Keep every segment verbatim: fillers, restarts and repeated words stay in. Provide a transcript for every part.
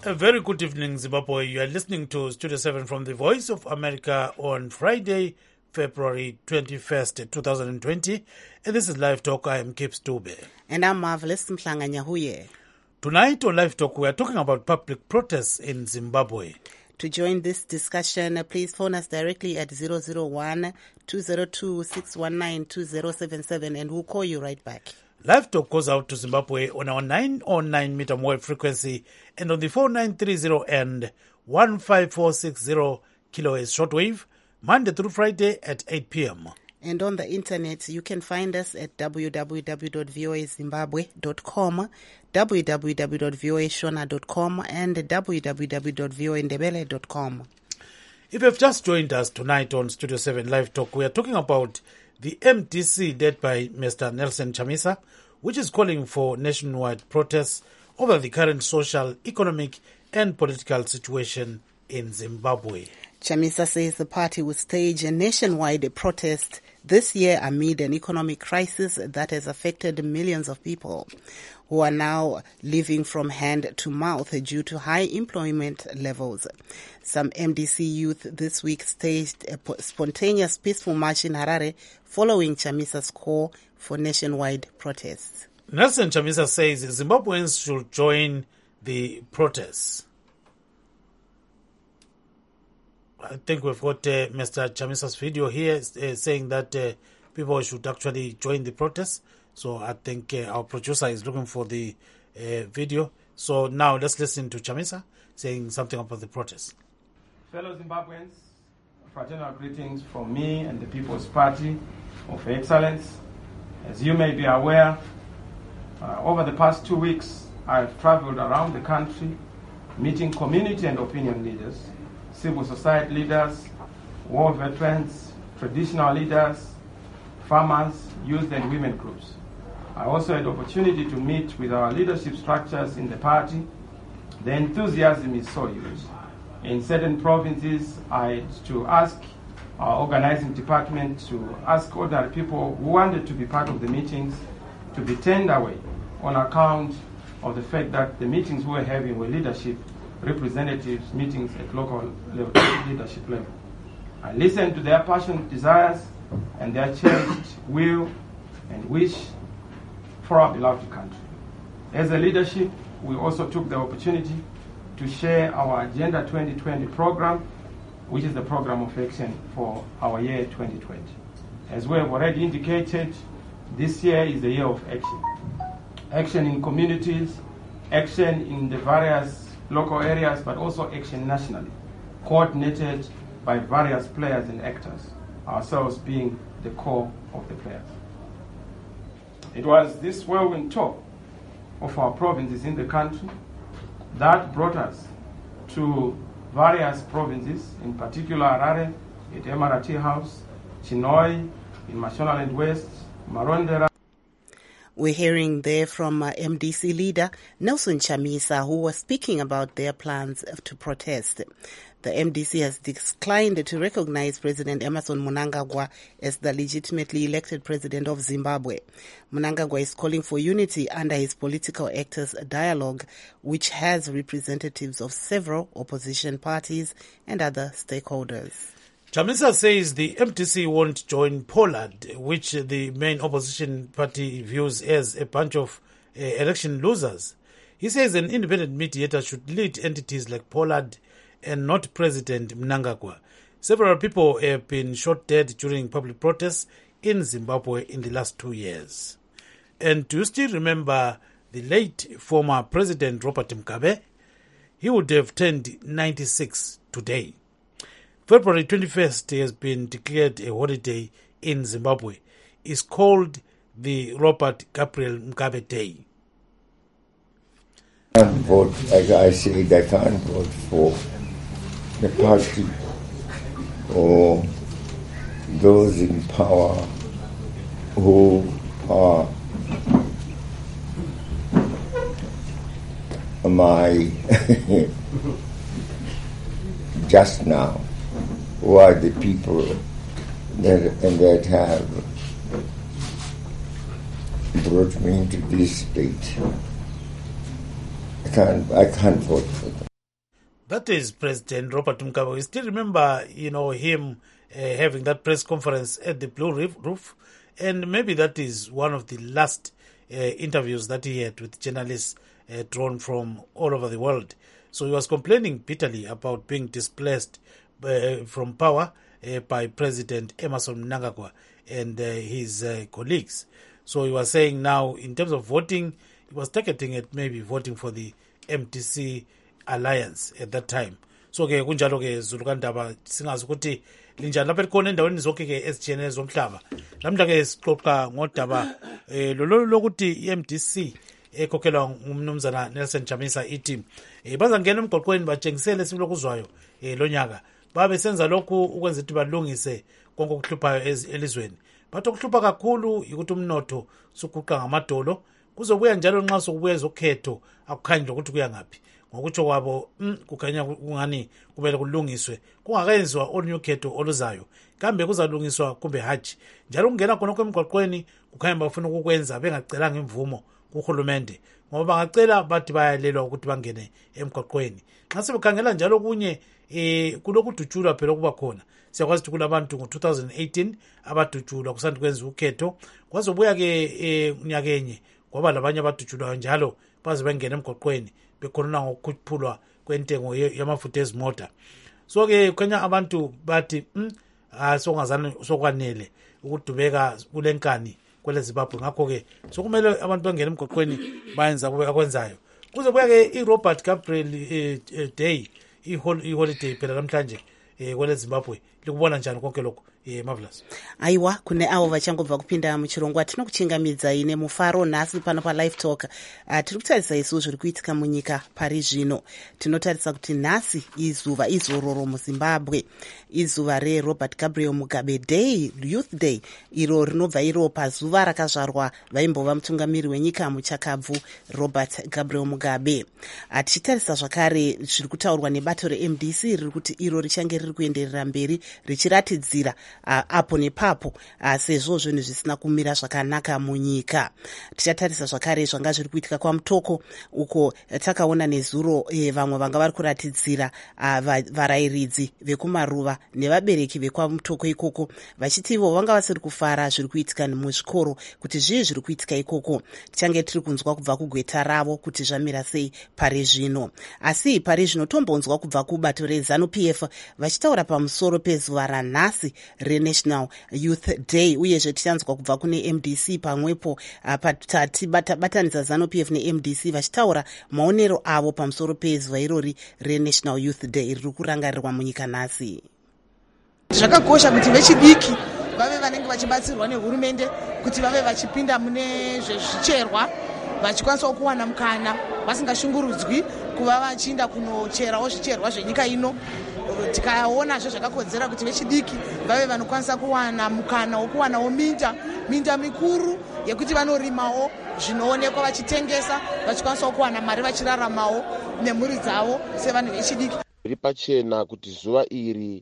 A very good evening, Zimbabwe. You are listening to Studio seven from the Voice of America on Friday, February twenty-first, twenty twenty. And this is Live Talk. I am Kip Stube. And I'm Marvelous Mhlanga Nyahuye. Tonight on Live Talk, we are talking about public protests in Zimbabwe. To join this discussion, please phone us directly at zero zero one, two zero two, six one nine, two zero seven seven and we'll call you right back. Live Talk goes out to Zimbabwe on our nine oh nine meter wave frequency and on the four nine three zero and one five four six zero kilohertz shortwave, Monday through Friday at eight p.m. And on the internet, you can find us at w w w dot v o a zimbabwe dot com, w w w dot v o a shona dot com, and w w w dot v o a ndebele dot com. If you've just joined us tonight on Studio seven Live Talk, we are talking about the M D C led by Mister Nelson Chamisa, which is calling for nationwide protests over the current social, economic, and political situation in Zimbabwe. Chamisa says the party will stage a nationwide protest this year amid an economic crisis that has affected millions of people who are now living from hand to mouth due to high employment levels. Some M D C youth this week staged a spontaneous peaceful march in Harare following Chamisa's call for nationwide protests. Nelson Chamisa says Zimbabweans should join the protests. I think we've got uh, Mister Chamisa's video here uh, saying that uh, people should actually join the protests. So I think uh, our producer is looking for the uh, video. So now let's listen to Chamisa saying something about the protests. Fellow Zimbabweans, fraternal greetings from me and the People's Party of Excellence. As you may be aware, uh, over the past two weeks, I've traveled around the country meeting community and opinion leaders, civil society leaders, war veterans, traditional leaders, farmers, youth and women groups. I also had the opportunity to meet with our leadership structures in the party. The enthusiasm is so huge. In certain provinces, I had to ask our organizing department to ask ordinary people who wanted to be part of the meetings to be turned away on account of the fact that the meetings we were having were leadership representatives meetings at local level, leadership level. I listened to their passionate desires and their cherished will and wish for our beloved country. As a leadership, we also took the opportunity to share our Agenda twenty twenty program, which is the program of action for our year twenty twenty. As we have already indicated, this year is the year of action. Action in communities, action in the various local areas, but also action nationally, coordinated by various players and actors, ourselves being the core of the players. It was this whirlwind tour of our provinces in the country that brought us to various provinces, in particular Harare, at Emirati House, Chinhoyi, in Mashonaland West, Marondera. We're hearing there from uh, M D C leader Nelson Chamisa, who was speaking about their plans to protest. The M D C has declined to recognize President Emmerson Mnangagwa as the legitimately elected president of Zimbabwe. Mnangagwa is calling for unity under his political actors dialogue, which has representatives of several opposition parties and other stakeholders. Chamisa says the M D C won't join Pollard, which the main opposition party views as a bunch of uh, election losers. He says an independent mediator should lead entities like Pollard and not President Mnangagwa. Several people have been shot dead during public protests in Zimbabwe in the last two years. And do you still remember the late former President Robert Mugabe? He would have turned ninety-six today. February twenty-first has been declared a holiday in Zimbabwe. It's called the Robert Gabriel Mugabe Day. I can't vote, like I said, I can't vote for the party or those in power who are my just now, who are the people that and that have brought me into this state. I can't I can't vote for them. That is President Robert Mugabe. We still remember, you know, him uh, having that press conference at the Blue Roof, and maybe that is one of the last uh, interviews that he had with journalists uh, drawn from all over the world. So he was complaining bitterly about being displaced uh, from power uh, by President Emmerson Mnangagwa and uh, his uh, colleagues. So he was saying now, in terms of voting, he was targeting at maybe voting for the M D C alliance at that time. So ke kunjalo ke Zulukandaba singazi ukuthi linjani lapha likhona endaweni zonke ke ezijene zomhlaba. Namhla ke sixoxa ngodaba eh lolo lokuthi i-M D C ekhokhelwa ngumnumzana Nelson Chamisa ithi eh bazangena emgqoqweni batshengisele simlokuzwayo eh lonyaka babe senza lokhu ukwenza ukuthi balungise konke okuhluphayo elizweni. Batho kuhlupha kakhulu ukuthi umnotho sukuqa ngamadolo kuzobuya njalo nxa sokubuya ezokhetho akukhanyi ukuthi kuya ngaphi. Ngokutsho kwabo kukhanya kungani kumele kulungiswe kungakayenziwa olunye ukhetho oluzayo kambe kuzalungiswa kumbe haji njalo kungena khona kwemgqoqweni kukhanya bafuna ukukwenza bengacelanga imvumo kuhulumende ngoba bangacela bathi bayalelwa ukuthi bangene emgqoqweni. Nxa sebekhangela njalo kunye eh kulokudutshulwa phela kuba khona siyakwazi ukuthi kulabantu ngo two thousand eighteen abadutshulwa kusanda kwenza ukhetho kwazobuya ke unyakenye kwaba labanye abadutshulwayo njalo baze bengena emgqoqweni bekhona ngokukhuphulwa kwentengo yamafutha ezimota. So ke khanya abantu bathi mm asongazana sokwanele ukudubeka kulenkani kwele Zimbabwe ngakho ke sokumele abantu bangena emgqoqweni bayenza kube akwenzayo kuze buya ke iRobert Gabriel Day iholiday phela namhlanje eh kwele Zimbabwe likubona njani konke lokho eh Marvelous. Aiwa kune avo vachangobva kupinda muchirongwa tinokuchingamidza ine mufaro nhasi pano pa live talk. Uh, tiri kutarisa isu zviri kuitika munyika pari zvino. Tinotarisa kuti nhasi izuva izororo muZimbabwe, izuva reRobert Gabriel Mugabe Day, Youth Day, iro rinobva iro pazuva rakazvarwa vaimbova mutungamiri wenyika muchakabvu Robert Gabriel Mugabe. Uh, tichitarisa zvakare zviri kutaurwa nebato reM D C riri kuti iro richange riri kuenderera mberi richiratidzira Uh, apo nepapo uh, sezvo zvinhu zvisina kumira zvakanaka munyika. Tichatarisa zvakare zvanga zviri kuitika kwamutoko uko takaona nezuro eh, vamwe vanga vari kuratidzira uh, varayiridzi vekumaruva nevabereki vekwamutoko ikoko vachiti ivo vanga vasiri kufara zviri kuitika muzvikoro kuti zvii zviri kuitika ikoko. Tichange tiri kunzwa kubva kugweta ravo kuti zvamira sei pari zvino. Asi pari zvino tombonzwa kubva kubato reZANU P F vachitaura pamusoro pezuva ranhasi reNational Youth Day uyezve tichanzwa kubva kune M D C pamwepo uh, patati batanidza ZANU P F neM D C vachitaura maonero avo pamusoro pezuva irori reNational Youth Day riri kurangarirwa munyika nhasi. Zvakakosha kuti vechidiki vave vanenge vachibatsirwa nehurumende kuti vave vachipinda mune zvezvicherwa vachikwanisa kuwana mukana vasingashungurudzwi kuva vachiinda kunocherawo zvicherwa zvenyika ino. Tikaona zvakakodzera kuti vechidiki vave vanokwanisa kuwana mukana wokuwanawo minda minda mikuru yekuti vanorimawo zvinoonekwa vachitengesa vachikwanisa kuwana mari vachiraramawo nemhuri dzavo sevanhu vechidiki. Riri pachena kuti zuva iri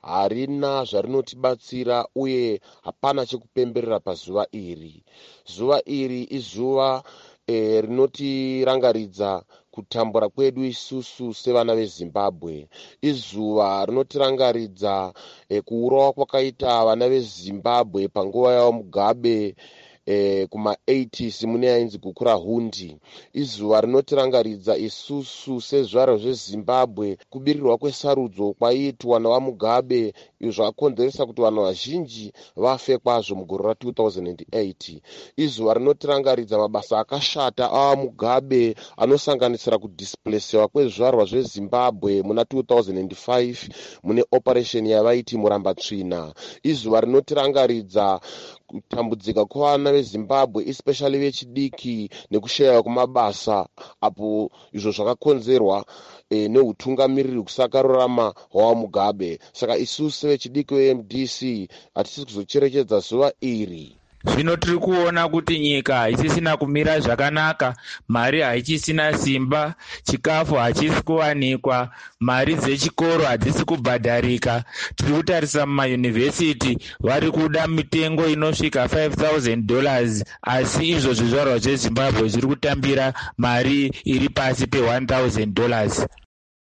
harina zvarinotibatsira uye hapana chekupemberera pazuva iri. Zuva iri izuva eh, rinotirangaridza kutambura kwedu isusu sevana veZimbabwe. Izuva rinotirangaridza eh, kuurawa kwakaita vana veZimbabwe panguva yavo Mugabe eh, kuma eighties mune yainzi Gukura Hundi. Izuva rinotirangaridza isusu sezvaro zveZimbabwe kubirirwa kwesarudzo kwaiitwa navaMugabe izvo zvakakonzeresa kuti vanhu vazhinji vafe kwazvo mugore ra two thousand eight. Izuva rinotirangaridza mabasa akashata avaMugabe anosanganisira kudisplacewa kwezvarwa zveZimbabwe muna two thousand five mune operation yavaiti Murambatsvina. Izuva rinotirangaridza kutambudzika kwavana veZimbabwe especially vechidiki nekushayiwa kwemabasa apo izvo zvakakonzerwa e, neutungamiriri kusakarurama hwaMugabe. Saka isusu vechidiki veM D C hatisi kuzocherechedza zuva iri. Zvino tiri kuona kuti nyika haichisina kumira zvakanaka, mari haichisina simba, chikafu hachisi kuwanikwa, mari dzechikoro hadzisi kubhadharika. Tiri kutarisa mumayunivhesiti vari kuda mitengo inosvika five thousand dollars, asi izvo zvizvarwa zveZimbabwe zviri kutambira mari iri pasi pe one thousand dollars.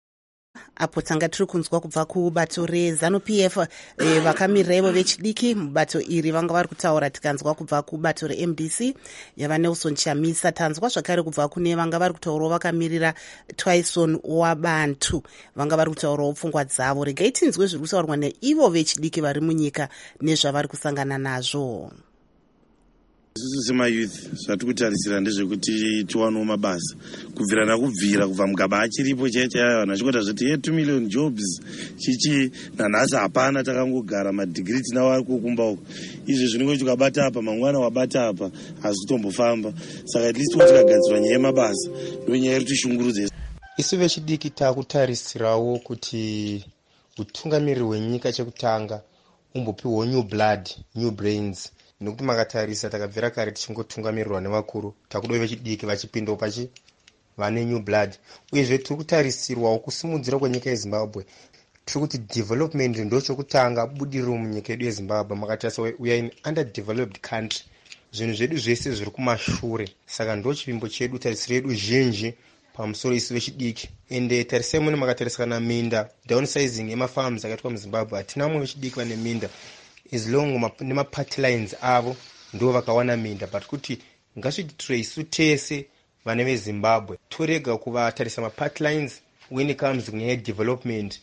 apo tanga tiri kunzwa kubva kubato rezanu-p f eh, vakamiraivo vechidiki mubato iri vanga vari kutaura. Tikanzwa kubva kubato re-M D C yava Nelson Chamisa, tanzwa zvakare kubva kune vanga vari kutaurawo vakamirira Twyson Wabantu vanga vari kutaurawo pfungwa dzavo. Regai tinzwe zviri kutaurwa neivo vechidiki vari munyika nezvavari kusangana nazvo. Isusu semayouth zvatiri kutarisira ndezvekuti tiwanewo mabasa kubvira nakubvira kubva mugaba achiripo chaichayo nachikwata zvoti ye two million jobs chichi nanhasi hapana, takangogara madigiri tinawo ari kukumba uko. Izvi zvinenge tikabata apa mangwana wabata apa hazvi kutombofamba, saka at least tikagadzirwa nyaya yemabasa ndonyaya iri tishungurudze. Isu vechidiki takutarisirawo kuti utungamiriri hwenyika chekutanga umbopiwo new blood, new brains, nokuti makatarisa takabvira kare tichingotungamirirwa nevakuru, takudawo vechidiki vachipindawo pachi vane new blood. Uyezve tiri kutarisirwawo kusimudzira kwenyika yeZimbabwe. Tiri kuti development ndo chokutanga budiriro munyika yedu yeZimbabwe. Makatarisa we are in underdeveloped country, zvinhu zvedu zvese zviri kumashure, saka ndo chipimbo chedu, tarisiro yedu zhinji pamusoro isu vechidiki. Ende tarisai mune makatarisa kana minda downsizing yemafarms akaitwa muZimbabwe, hatina mwe vechidiki vane minda as long nema-party lines avo ndo vakawana minda, but kuti ngasvitire isu tese vane veZimbabwe torega kuvatarisa ma-party lines when it comes kunyaya development.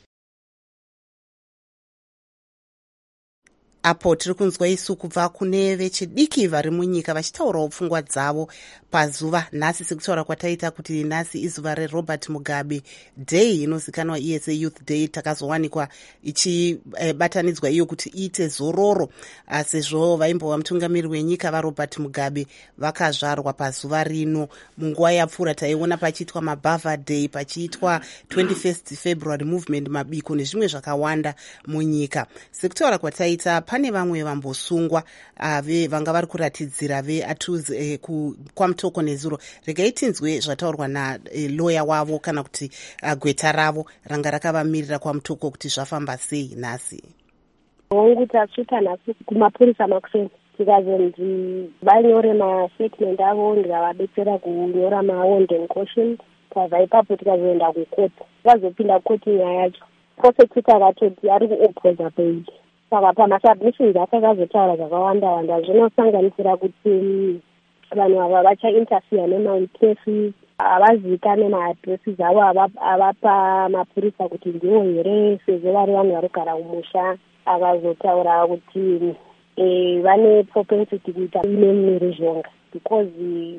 Apo tiri kunzwa isu kubva kune vechidiki vari munyika vachitaurawo pfungwa dzavo pazuva nhasi, sekutaura kwataita kuti nhasi izuva reRobert Mugabe Day, inozikanwa iye seYouth Day. Takazowanikwa ichibatanidzwa iyo kuti iite zororo, sezvo vaimbova mutungamiri wenyika vaRobert Mugabe vakazvarwa pazuva rino. Munguva yapfuura taiona pachiitwa maBava Day, pachiitwa twenty-first February movement, mabiko nezvimwe zvakawanda munyika. Sekutaura kwataita pane vamwe vambosungwa ave vanga vari kuratidzira veAtuzi eh, kwamutoko nezuro. Regai tinzwe zvataurwa naloya eh, wavo kana kuti uh, gweta ravo ranga rakavamirira kwamutoko kuti zvafamba sei nhasi. Wangu tasvika nhasi kumapurisa makuseni tikazonzi vanyore mastatement avo ndikavadetsera kunyora mawarning caution. Kabva ipapo tikazoenda kukoti, tikazopinda koti nyaya yacho prosecutor akatoti ari kuopposa page. Saka pamasubmissions akakazotaura zvakawanda wanda zvinosanganisira kuti vanhu ava vachainterfere nemaikefi, havazikane maadresi avo avapa mapurisa kuti ndivo here sezvo vari vanhu varikugara kumusha. Akazotaura kuti vane propensity kuita imwe ruzhonga because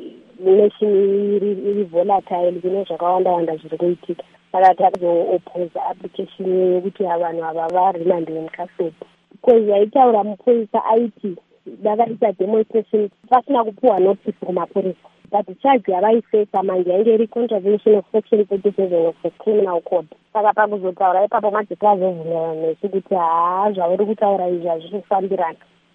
nation iri volatile, kune zvakawanda wanda zviri kuitika. Saka takazoopposa application yekuti vanhu ava varimandiwe mukasoti. Because yaitaura mupurisa aiti dakaita demonstration pasina kupuwa notice kumapurisa, but charge yavaifesa manje yainge iri contravention of section thirty-seven of the criminal code. Saka pakuzotaura ipapo manje tazovhunira nesu kuti haa zvauri kutaura izvi hazvifambirana.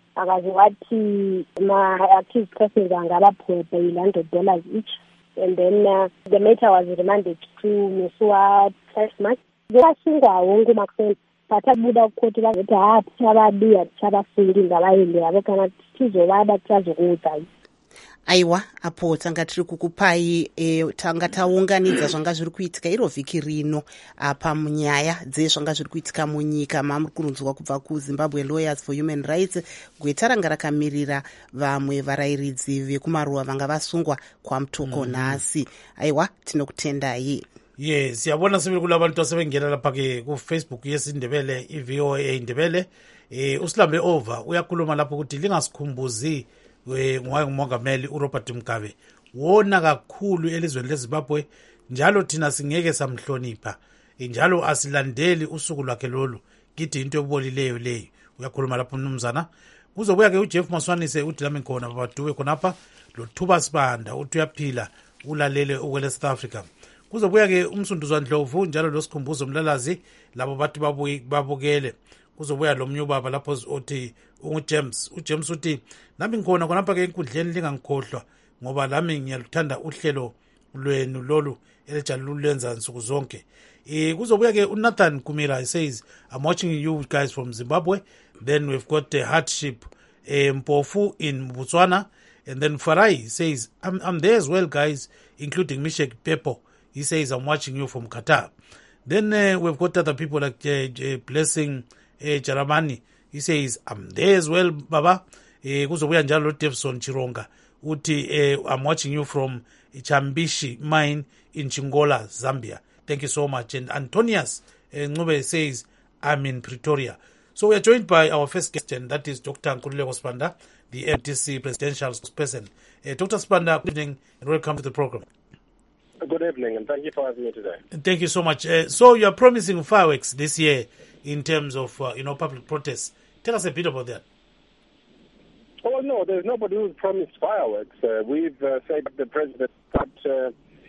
Akazovati ma-accused persons anga vapuwe bail one hundred dollars each, and then uh, the matter was remanded to musi wa-five March. Vakasungwawo ngumakuseni patabuda kukoti vazoti haa tichavadi hatichavasungi ngavaende havo, kana tichizovada tichazokuudzai. Aiwa, apo tanga tiri kukupai e, tanga taunganidza zvanga zviri kuitika iro vhiki rino apa munyaya dzezvanga zviri kuitika munyika. Mamuri kunzwa kubva kuZimbabwe Lawyers for Human Rights, gweta ranga rakamirira vamwe varayiridzi vekumaruwa vanga vasungwa kwamutoko nhasi. Mm -hmm. Aiwa, tinokutendai. Yes, yabona sibili kula bantu asebengena lapha ke ku Facebook yesindebele iV O A Indebele. Eh usilambe over uyakhuluma lapho ukuthi lingasikhumbuzi ngumongameli uRobert Mugabe wona kakhulu elizweni leZimbabwe, njalo thina singeke samhlonipha, njalo asilandeli usuku lwakhe lolu, kithi into ebolileyo leyo. Uyakhuluma lapho mnumzana. Kuzobuya ke uJeff Maswanise uthi lami khona babaduwe khonapha lo Thuba Sibanda uthi uyaphila ulalele ukwele South Africa. Kuzobuya ke umsunduzwa Ndlovu njalo losikhumbuzo Mlalazi labo bathi babuyi babukele. Kuzobuya lo mnyubaba lapho uthi uJames uJames uthi nami ngikhona khonapha ke enkundleni lingangikhohlwa ngoba lami ngiyaluthanda uhlelo lwenu lolu elejalo lenza nsuku zonke. Eh kuzobuya ke uNathan Kumira, he says I'm watching you guys from Zimbabwe. Then we've got the hardship eh, Mpofu in Botswana, and then Farai says I'm I'm there as well guys, including Mishek Pepo. He says I'm watching you from Qatar. Then uh, we've got other people like uh, uh, Blessing uh, Jaramani. He says, I'm there as well, Baba. Kuzobuya njalo Devson Chironga. Uti, uh, I'm watching you from Chambishi Mine in Chingola, Zambia. Thank you so much. And Antonius uh, Ngube says, I'm in Pretoria. So we are joined by our first guest, and that is Doctor Nkululeko Sibanda, the M D C presidential spokesperson. Uh, Doctor Sibanda, good evening and welcome to the program. Good evening, and thank you for having me today. Thank you so much. Uh, so you are promising fireworks this year in terms of uh, you know public protests. Tell us a bit about that. Oh no, there's nobody who's promised fireworks. Uh, we've uh, said the president got uh,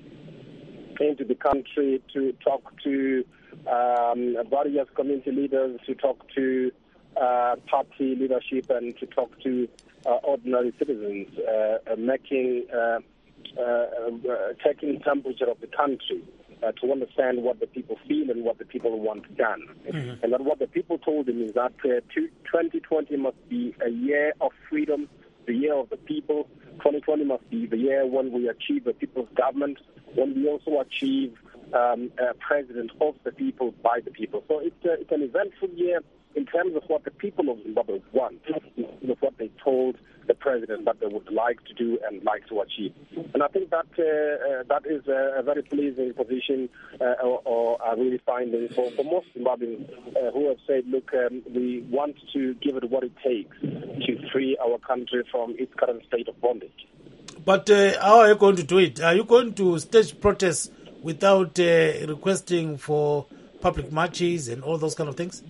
into the country to talk to um, various community leaders, to talk to uh, party leadership, and to talk to uh, ordinary citizens, uh, uh, making. Uh, Uh, uh, taking temperature of the country uh, to understand what the people feel and what the people want done. Mm-hmm. And that what the people told him is that uh, twenty twenty must be a year of freedom, the year of the people. twenty twenty must be the year when we achieve a people's government, when we also achieve um, a president of the people, by the people. So it's, uh, it's an eventful year in terms of what the people of Zimbabwe want, of what they told the president that they would like to do and like to achieve. And I think that uh, uh, that is a, a very pleasing position uh, or, or a really finding for, for most Zimbabweans uh, who have said, look, um, we want to give it what it takes to free our country from its current state of bondage. But uh, how are you going to do it? Are you going to stage protests without uh, requesting for public marches and all those kind of things?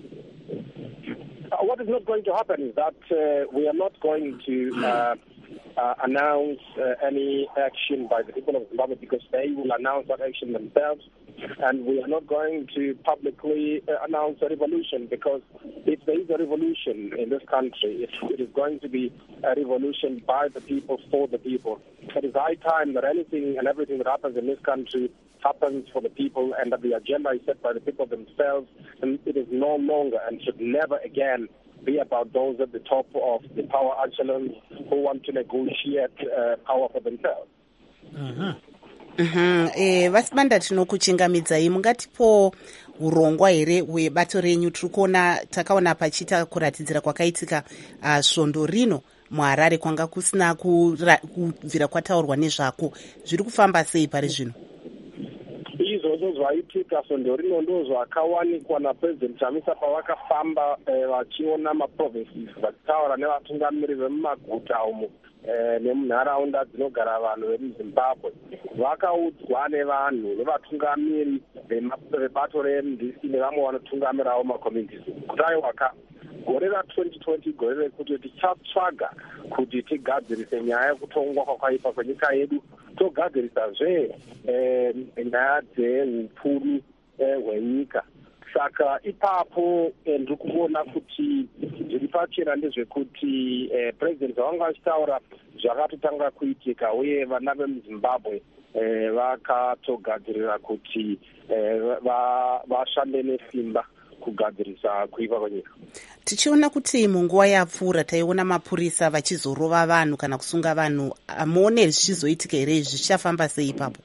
What is not going to happen is that uh, we are not going to uh, uh, announce uh, any action by the people of Zimbabwe, because they will announce that action themselves. And we are not going to publicly uh, announce a revolution, because if there is a revolution in this country, it, it is going to be a revolution by the people, for the people. It is high time that anything and everything that happens in this country happens for the people, and that the agenda is set by the people themselves, and it is no longer and should never again be about those at the top of the power echelons who want to negotiate uh, power for themselves. Mm-hmm. Mm-hmm. Eh, Vasibanda tinokuchingamidzai, mungatipo urongwa here hwebato renyu. Tiri kuona takaona pachita kuratidzira kwakaitika uh, svondo rino muHarare kwanga kusina kubvira kwataurwa nezvako. Zviri kufamba sei pari zvino? Izvozvo zvaitika svondo rino ndo zvakawanikwa naPresident Chamisa pavakafamba vachiona eh, maprovinces vachitaura nevatungamiri vemumaguta umo eh, nemunharaunda dzinogara vanhu vemuZimbabwe. Vakaudzwa nevanhu nevatungamiri vebato reM D C nevamwe vanotungamirawo macommunities kuti aiwaka gore ratwenty twenty gore rekuti tichatsvaga kuti tigadzirise nyaya yekutongwa kwakaipa kwenyika yedu, togadzirisazve eh, nyaya dzeupfumi hwenyika. Saka ipapo ndiri kuona kuti zviri pachena ndezvekuti eh, president vanga vachitaura zvakatotanga kuitika, uye vana vemuZimbabwe eh, vakatogadzirira kuti eh, vashande nesimba kugadzirisa kuipa kwenyika. Tichiona kuti munguva yapfuura taiona mapurisa vachizorova vanhu kana kusunga vanhu. Amuone zvichizoitika here? Zvichafamba sei ipapo?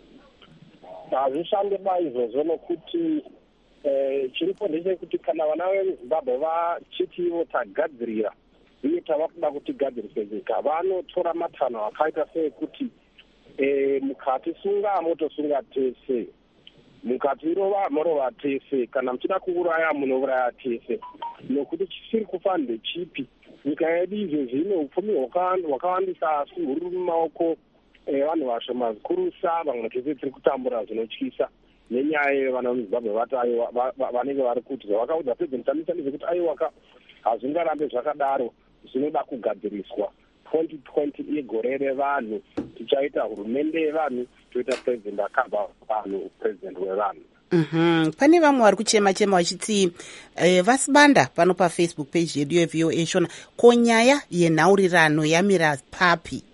Hazvishande ba izvozvo, nokuti eh, chiripo ndechekuti kana vana vemuZimbabwe vachiti ivo tagadzirira uye tava kuda kuti gadzirise nyika, vanotora matanho akaita seekuti eh, mukati sunga motosunga tese, mukati rova morova tese, kana muchida kuuraya munouraya tese, nokuti chisiri kufa ndechipi. Nyika yedu izvezvi ine upfumi hwakawandisa asi huri mumaoko vanhu vashoma zikurusa. Vamwe tese tiri kutambura zvinotyisa nenyaya yevana vemuZimbabwe vati vanenge vari kuti zvavakaudza President Chamisa ndezvekuti aiwaka hazvingarambe zvakadaro, zvinoda kugadziriswa. twenty twenty igore revanhu, tichaita hurumende yevanhu, toita president akabva vanhu, president wevanhu. Mm-hmm. Pane vamwe vari kuchema chema vachiti eh, Vasibanda pano paFacebook page yedu yeV O A shona, ko nyaya yenhaurirano yamira papi?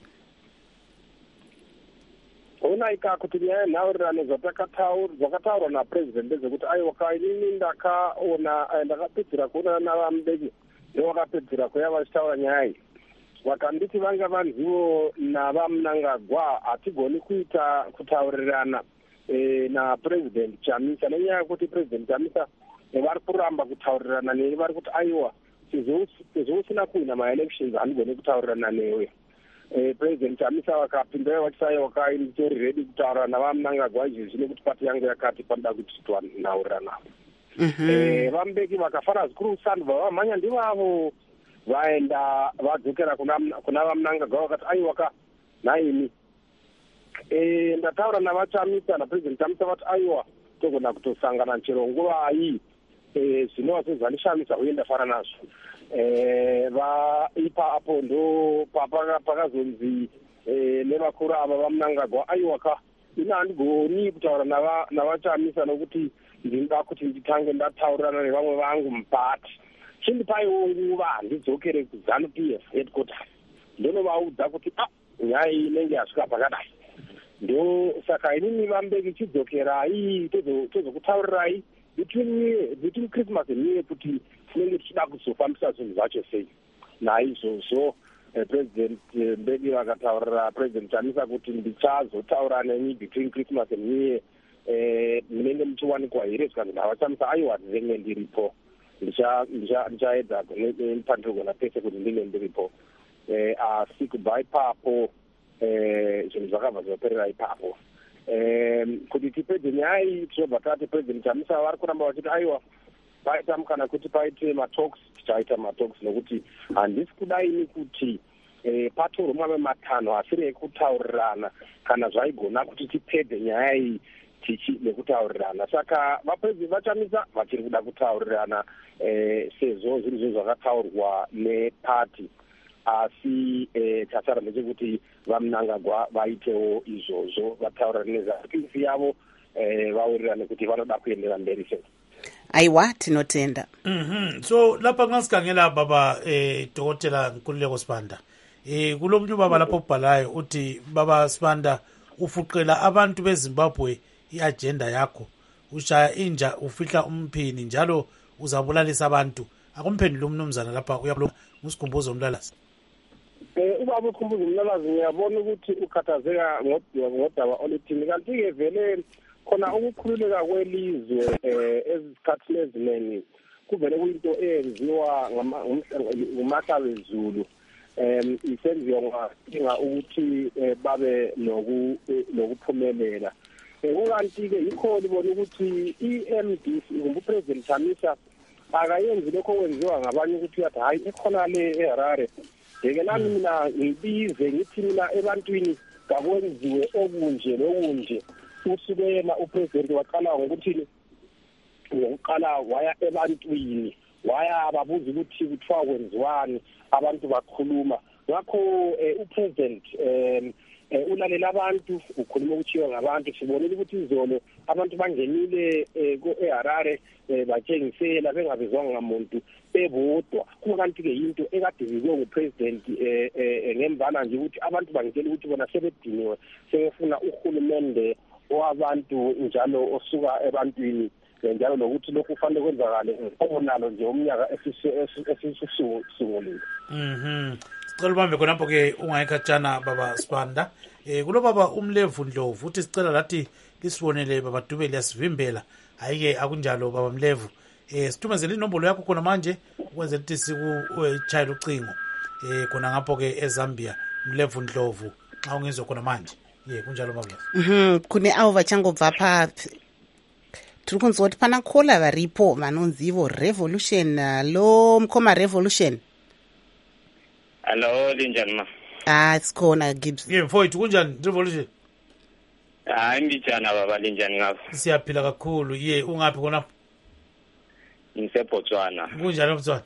Unaika kuti nyaya yenhaurirano zvakataurwa napresident ndezvekuti aiwaka inini ndakaona ndakapedzera kuonana navamudenyi nevakapedzera kuya vachitaura nyaya iyi. Vakanditi vanga vanzivo navamunangagwa hatigoni kuita kutaurirana eh na President Chamisa nenyaya ukuthi President Chamisa vari kuramba kutaurirana newe vari kuti aiwa sizosina kuina ma-elections handigone kutaurirana newe eh President Chamisa wakapinda wachisaya wakaitori ready kutaura navamnangagwa izvi nekuti pati yangu yakati panoda kuti twanaurirana eh vambeki vakafara zvikuru sandva vamhanya ndivavo vaenda vadzokera kuna vamnangagwa vakati aiwa ka naini eh ndataura navachamisa naPresident Chamisa vati aiwa togona kutosangana chero nguva iyi eh zvinova sezvanishamisa uye ndafara nazvo eh va ipapo ndo papa pakazonzi eh nevakuru ava vamnangagwa aiwa ka ina handigoni kutaura nava navachamisa nokuti ndinoda kuti nditange ndataurirana nevamwe vangu mupati chindipaiwo nguva handidzokere kuZANU P F headquarters ndonovaudza kuti ah nyaya iyi inenge yasvika pakadai ndo saka inini vambeki chidzokerai tozokutaurirai between between Christmas and New Year kuti tinenge tichida kuzofambisa zvinhu zvacho sei naizvozvo President Mbeki vakataurira President Chamisa kuti ndichazotaura neni between Christmas and New Year eh munenge muchiwanikwa here zvikanzi ndavachamisa aiwa ndinenge ndiripo ndichaedza pandirigona pese kuti ndinge ndiripo eh asi kubva ipapo eh zvinhu zvakabva zvaperera ipapo eh kuti tipedze nyaya iyi tinobva tati President Chamisa vari kuramba vachiti aiwa paita mukana kuti paite matalks tichaita matalks nokuti handisi kudaini kuti eh patorwa mamwe matanho asiri ekutaurirana kana zvaigona kuti tipedze nyaya iyi tichi nekutaurirana saka vaPresident vachamisa vachiri kuda kutaurirana eh sezvo zvinhu zvinhu zvakataurwa nepati asi eh tatsara ndechekuti vamnangagwa vaitewo izvozvo vataurirane nezapisi yavo eh vawirirane kuti vanoda kuendera mberi sei. Aiwa tinotenda. Mhm so lapha ngasikhangela baba eh Dokotela Nkululeko Sibanda eh kulomnye baba lapho ubhalayo uthi baba Sibanda ufuqela abantu beZimbabwe iagenda yakho ushaya inja ufihla umphini njalo uzabulalisa abantu akumphendula umnumzana lapha uyabona ngusikhumbuzo umlalazi. Eh ubaba ukhumbuzo umlalazi ngiyabona ukuthi ukhathazeka ngodaba oluthini kanti ke vele khona ukukhululeka kwelizwe eh ezikhathini eziningi kuvele kuyinto eyenziwa ngumahlabezulu em isenziwa ngadinga ukuthi babe nokuphumelela ukanti ke yikho libona ukuthi i-M D C nguPresident Chamisa akayenzi lokho kwenziwa ngabanye ukuthi yathi hayi ikhona le eHarare ngeke nami mina ngibize ngithi mina ebantwini kakwenziwe okunje lokunje usukela uPresident waqala ngokuthi ngokuqala waya ebantwini waya babuza ukuthi kuthiwa kwenziwani abantu bakhuluma ngakho uPresident um ulalela abantu ukhuluma ukuthiwa ngabantu sibonile ukuthi izolo abantu bangenile eHarare batshengisela bengabizwanga ngamuntu bebodwa kukanti ke into ekade yikho nguPresident ngemvana nje ukuthi abantu bangitshela ukuthi bona sebediniwe sebefuna uhulumende owabantu njalo osuka ebantwini njalo nokuthi lokhu kufanele kwenzakale obonalo nje umnyaka esisungulile. Mhm sicela ubambe khonapho ke ungayikhatshana baba Sibanda eh kulo baba uMlevu Ndlovu uthi sicela lathi lisibonele baba Dube liyasivimbela hayike akunjalo baba Mlevu eh sithumezele inombolo yakho khona manje ukwenzela ukuthi sikuchayela ucingo eh khona ngapho ke eZambia Mlevu Ndlovu xa ungizwe khona manje ye kunjalo baba. Mhm kune avo vachangobva pa tiri kunzwa kuti pana kola varipo vanonzi ivo Revolution lo mkoma Revolution. Hello linjani ma? Ah sikhona Gibbs. Ye mfowethu kunjani Revolution? Hayi mbijana baba linjani ngapha? Siyaphila kakhulu ye ungaphi khona? NgiseBotswana. Kunjani eBotswana?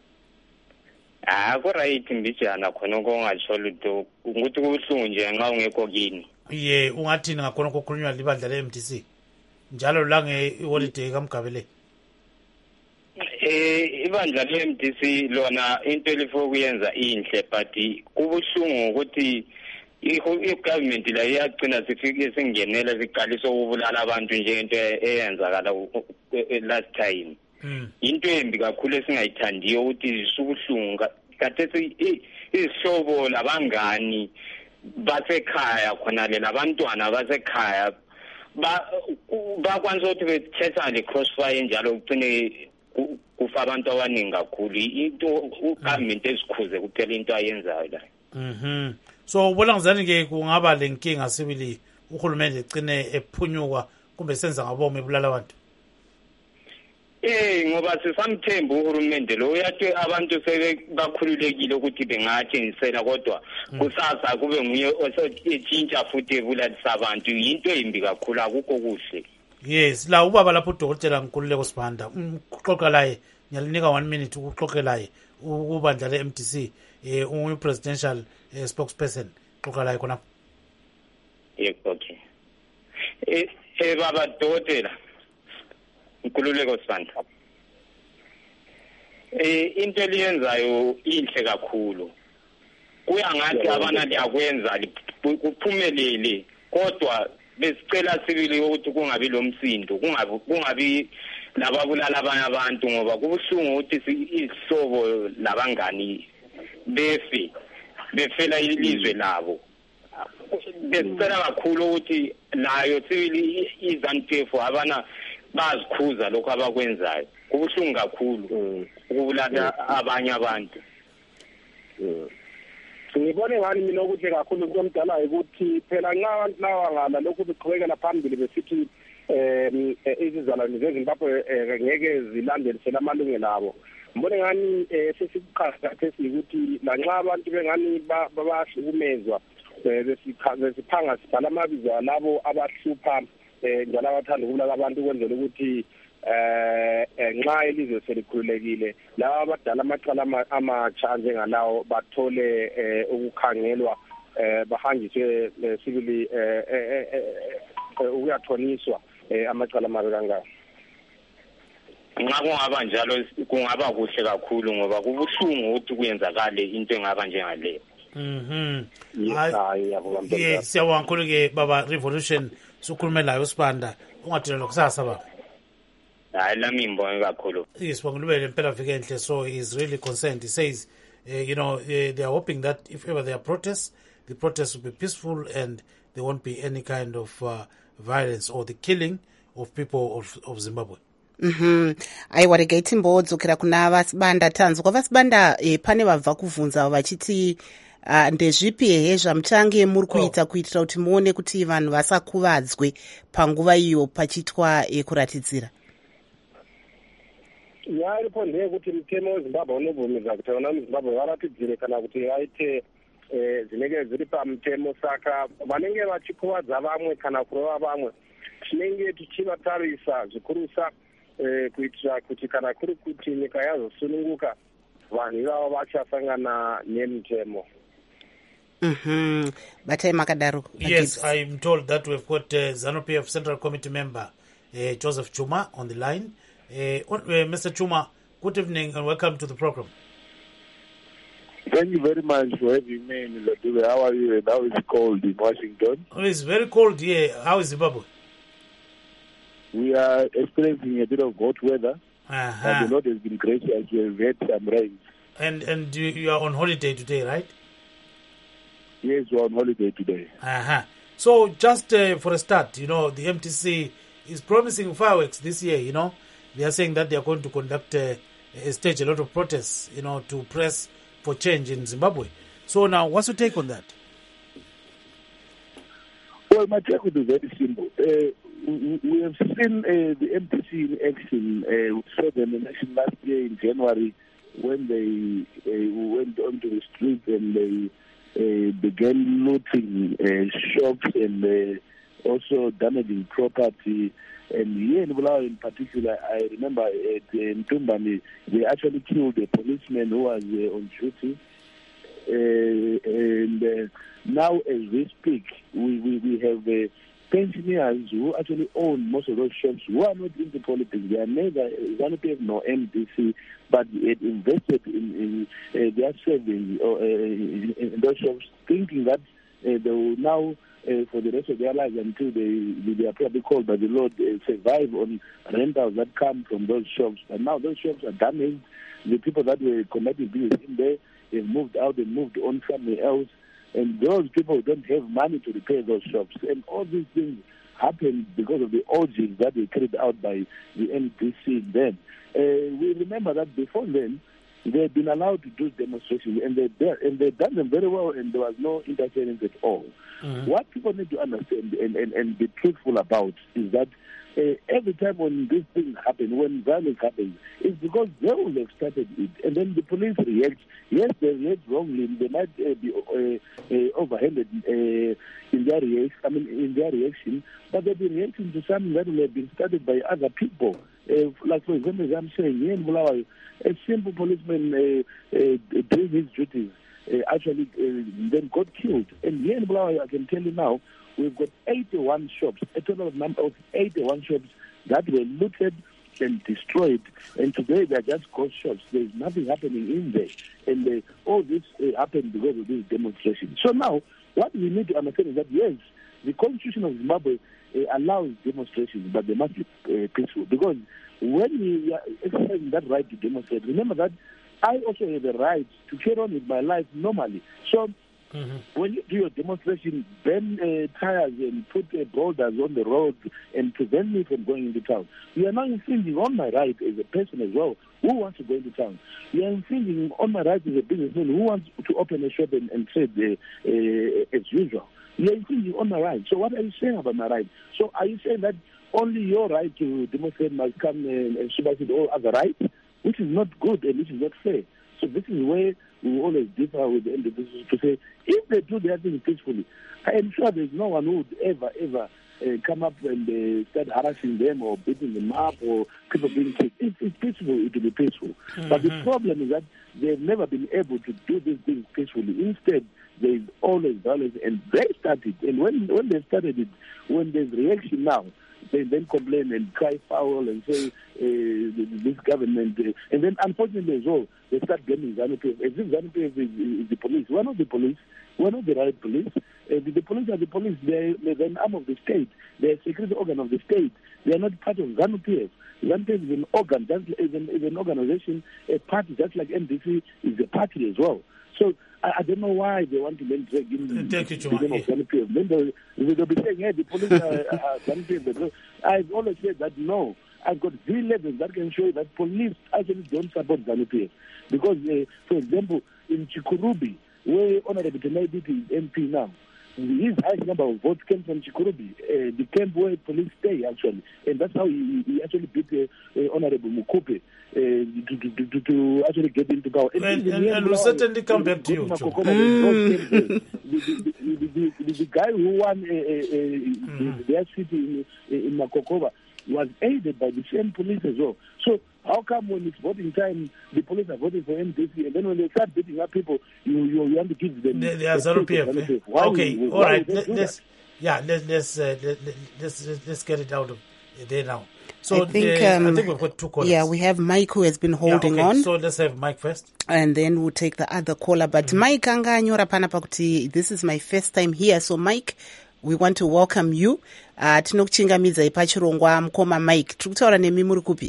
Ah ko right mbijana khona kongatsho lutho ukuthi kubuhlungu nje nxa ungekho kini. Ye ungathini ngakhona kokhulunywa libandla le-M D C njalo la nge-holiday kaMgabele? Eh ibandla le-M D C lona into elifuna kuyenza inhle but kubuhlungu ukuthi i-government la iyagcina sifike singenela siqalisa ukubulala abantu nje into eyenzakala last time. Into embi kakhulu esingayithandiyo ukuthi subuhlungu kade izihlobo labangani basekhaya khona le labantwana basekhaya ba bakwanisa ukuthi bethetha le crossfire njalo ugcine kufa abantu abaningi kakhulu into ugovernment ezikhuze kuphela into ayenzayo la. Mhm. So ubona ngizani ke kungaba lenkinga sibili uhulumende egcine ephunyuka kumbe senza ngabomo ebulala abantu. Eh ngoba sisamthemba uhulumende lo uyathi abantu sebakhululekile ukuthi bengathengisela kodwa kusasa kube nguye osetshintsha futhi ebulalisa abantu into embi kakhulu akukho kuhle. Yes, la ubaba lapho uDokotela Nkululeko Sibanda uxoxa laye ngiyalinika one minute ukuxoxe laye ubandla le M D C eh uyi presidential eh, spokesperson xoxa laye khona. Yeah, okay. Eh eh baba Dokotela Nkululeko Sibanda. Eh into eliyenzayo inhle kakhulu. Kuya ngathi abana liyakwenza kuphumelele kodwa besicela sibili ukuthi kungabi lomsindo kungabi kungabi lababulala abanye abantu ngoba kubuhlungu ukuthi isihlobo labangani befe befela ilizwe labo. Besicela kakhulu ukuthi nayo sibili izantif abana bazikhuza lokho abakwenzayo kubuhlungu kakhulu ukubulala abanye abantu. Ngibone ngani mina ukuthi kakhulu kumdala ukuthi phela nxa abantu lawa ngala lokhu beqhubekela phambili besithi eh izizalwane zeZimbabwe ngeke zilandelisele amalungelo abo. Ngibone ngani sesiqhaza ukuthi lanxa abantu bengani babahlukumezwa besiphanga sibhala amabizo alabo abahlupha njalo abathanda ukubulala abantu kwenzela ukuthi eh nxa ilizwe selikhululekile laba abadala amacala amatsha njengalawo bathole ukukhangelwa bahanjiswe sibili ukuyathoniswa amacala amabe kangayo. Nxa kungaba njalo kungaba kuhle kakhulu ngoba kubuhlungu ukuthi kuyenzakale into engaba njengaleyo. Mhm. Yes, siyabonga kakhulu ke baba Revolution sukhulume layo uSibanda ungadilwa kusasa baba. Hayi lami ngibonge kakhulu. Yes, bangulubele impela vike enhle so he is really concerned. He says uh, you know uh, they are hoping that if ever there are protests the protests will be peaceful and there won't be any kind of uh, violence or the killing of people of, of Zimbabwe. Mhm. Aiwa regaiti mbodzokera kuna Vasibanda tanzwa Vasibanda eh, pane vabva kuvhunza vachiti uh, ndezvipi he zvamuchange muri kuita oh. kuitira kuti muone kuti vanhu vasakuvadzwe panguva iyo pachitwa eh, kuratidzira. Ya iripo ndeyekuti mutemo weZimbabwe unobvumidza kuti vana muZimbabwe varatidzire kana kuti vaite zvinenge zviri pamutemo saka vanenge vachikuvadza vamwe kana kurova vamwe tinenge tichivatarisa zvikurusa kuitira kuti kana kuri kuti nyika yazosununguka vanhu ivavo vachasangana nemutemo. Mhm. Batai makadaro. Yes, I'm told that we've got uh, ZANU-P F Central Committee member uh, Joseph Chuma on the line. Uh, uh, Mister Chuma, good evening and welcome to the program. Thank you very much for having me in Ladule. How are you and how is it cold in Washington? Oh, it's very cold here. How is Zimbabwe? We are experiencing a bit of hot weather. Uh-huh. And the Lord has been gracious. We have had some rain. And and you, you are on holiday today, right? Yes, we are on holiday today. Uh-huh. So just uh, for a start, you know, the M T C is promising fireworks this year, you know. They are saying that they are going to conduct a, a stage a lot of protests, you know, to press for change in Zimbabwe. So now, what's your take on that? Well, my take would be very simple. Uh, we, we have seen uh, the M T C in action. Uh, we saw them in action last year in January when they uh, went onto the streets and they uh, began looting uh, shops and uh, also damaging property. And here in Bulawayo in particular, I remember at Mtumbani, they actually killed a policeman who was uh, on duty. Uh, and uh, now as we speak, we, we, we have uh, pensioners who actually own most of those shops who are not into politics. They are neither ZANU-P F nor M D C, but they invested in, in uh, their savings or, uh, in, in those shops, thinking that uh, they will now Uh, for the rest of their lives until they, they are probably called by the Lord, uh, survive on rentals that come from those shops. And now those shops are damaged. The people that were connected business in there have moved out and moved on somewhere else. And those people don't have money to repair those shops. And all these things happened because of the orgies that were carried out by the M D C then. Uh, we remember that before then, they had been allowed to do demonstrations, and they and they done them very well, and there was no interference at all. Mm-hmm. What people need to understand and, and, and be truthful about is that uh, every time when these things happen, when violence happens, it's because they will have started it, and then the police react. Yes, they react wrongly. They might uh, be uh, uh, overhanded uh, in their reaction. I mean, in their reaction, but they've been reacting to something that will have been started by other people. Uh, like for example, as I'm saying, here in Bulawayo, a simple policeman uh, uh, doing his duties uh, actually uh, then got killed. And here in Bulawayo, I can tell you now, we've got eighty-one shops, a total number of eighty-one shops that were looted and destroyed. And today they're just ghost shops. There's nothing happening in there. And uh, all this uh, happened because of this demonstration. So now, what we need to understand is that, yes, the Constitution of Zimbabwe uh, allows demonstrations, but they must be uh, peaceful. Because when we are exercising that right to demonstrate, remember that I also have the right to carry on with my life normally. So mm-hmm. when you do your demonstration, burn uh, tires and put uh, boulders on the road and prevent me from going into town, you are now infringing on my right as a person as well who wants to go into town. You are infringing on my right as a businessman who wants to open a shop and, and trade uh, uh, as usual. You are infringing on my right. So what are you saying about my right? So are you saying that only your right to demonstrate must come and, and supersede all other rights, which is not good and which is not fair? So this is where we always differ with the individuals to say, if they do their thing peacefully, I am sure there's no one who would ever, ever uh, come up and uh, start harassing them or beating them up or people being killed. If it's peaceful, it will be peaceful. Mm-hmm. But the problem is that they've never been able to do these things peacefully. Instead, there is always violence, and they started. And when when they started it, when there's reaction now, they then complain and cry foul and say uh, this government. Uh, and then, unfortunately, as well, they start blaming ZANU-P F. As if ZANU-P F is, is the police. We're not the police. We're not the right police. Uh, the, the police are the police. They're, they're an arm of the state. They're a security organ of the state. They are not part of ZANU-P F. ZANU-P F is an organ, just, is, an, is an organization, a party, just like M D C is a party as well. So I, I don't know why they want to then drag in the name of ZANU-P F. Then they'll, they'll be saying, hey, the police are, are ZANU-P F. I've always said that no. I've got three levels that can show that police actually don't support ZANU-P F. Because, uh, for example, in Chikurubi, where Honorable Tenaibiti is M P now, his highest number of votes came from Chikurubi, uh, the camp where police stay, actually. And that's how he, he actually beat uh, uh, Honorable Mukupe uh, to, to, to, to actually get into power. And, and, and, and we'll certainly come back to you, Joe. Mm. The, the, the, the, the, the guy who won uh, uh, mm. their city in, in Makokova was aided by the same police as well. So how come when it's voting time, the police are voting for M D C, and then when they start beating up people, you you, you want to give them... They, they are ZANU-P F. Eh? Okay, you, all right. Let, let's, yeah, let, let's, uh, let, let's, let's get it out of there now. So I think, uh, um, I think we've got two callers. Yeah, we have Mike who has been holding yeah, okay. on. So let's have Mike first. And then we'll take the other caller. But mm-hmm. Mike anga anyora panapa kuti this is my first time here. So Mike, we want to welcome you. Uh, tinokuchingamidza ipachirongwa mukoma Mike. Tiri kutaura nemi muri kupi?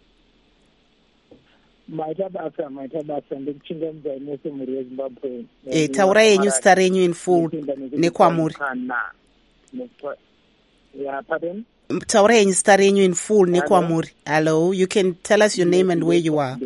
Maita basa, maita basa, ndikuchingamidza inese muri weZimbabwe. Eh, taura yenyu star renyu in full nekwamuri. Yeah, pardon? Taura yenyu star renyu in full nekwamuri. Hello, you can tell us your name and where you are.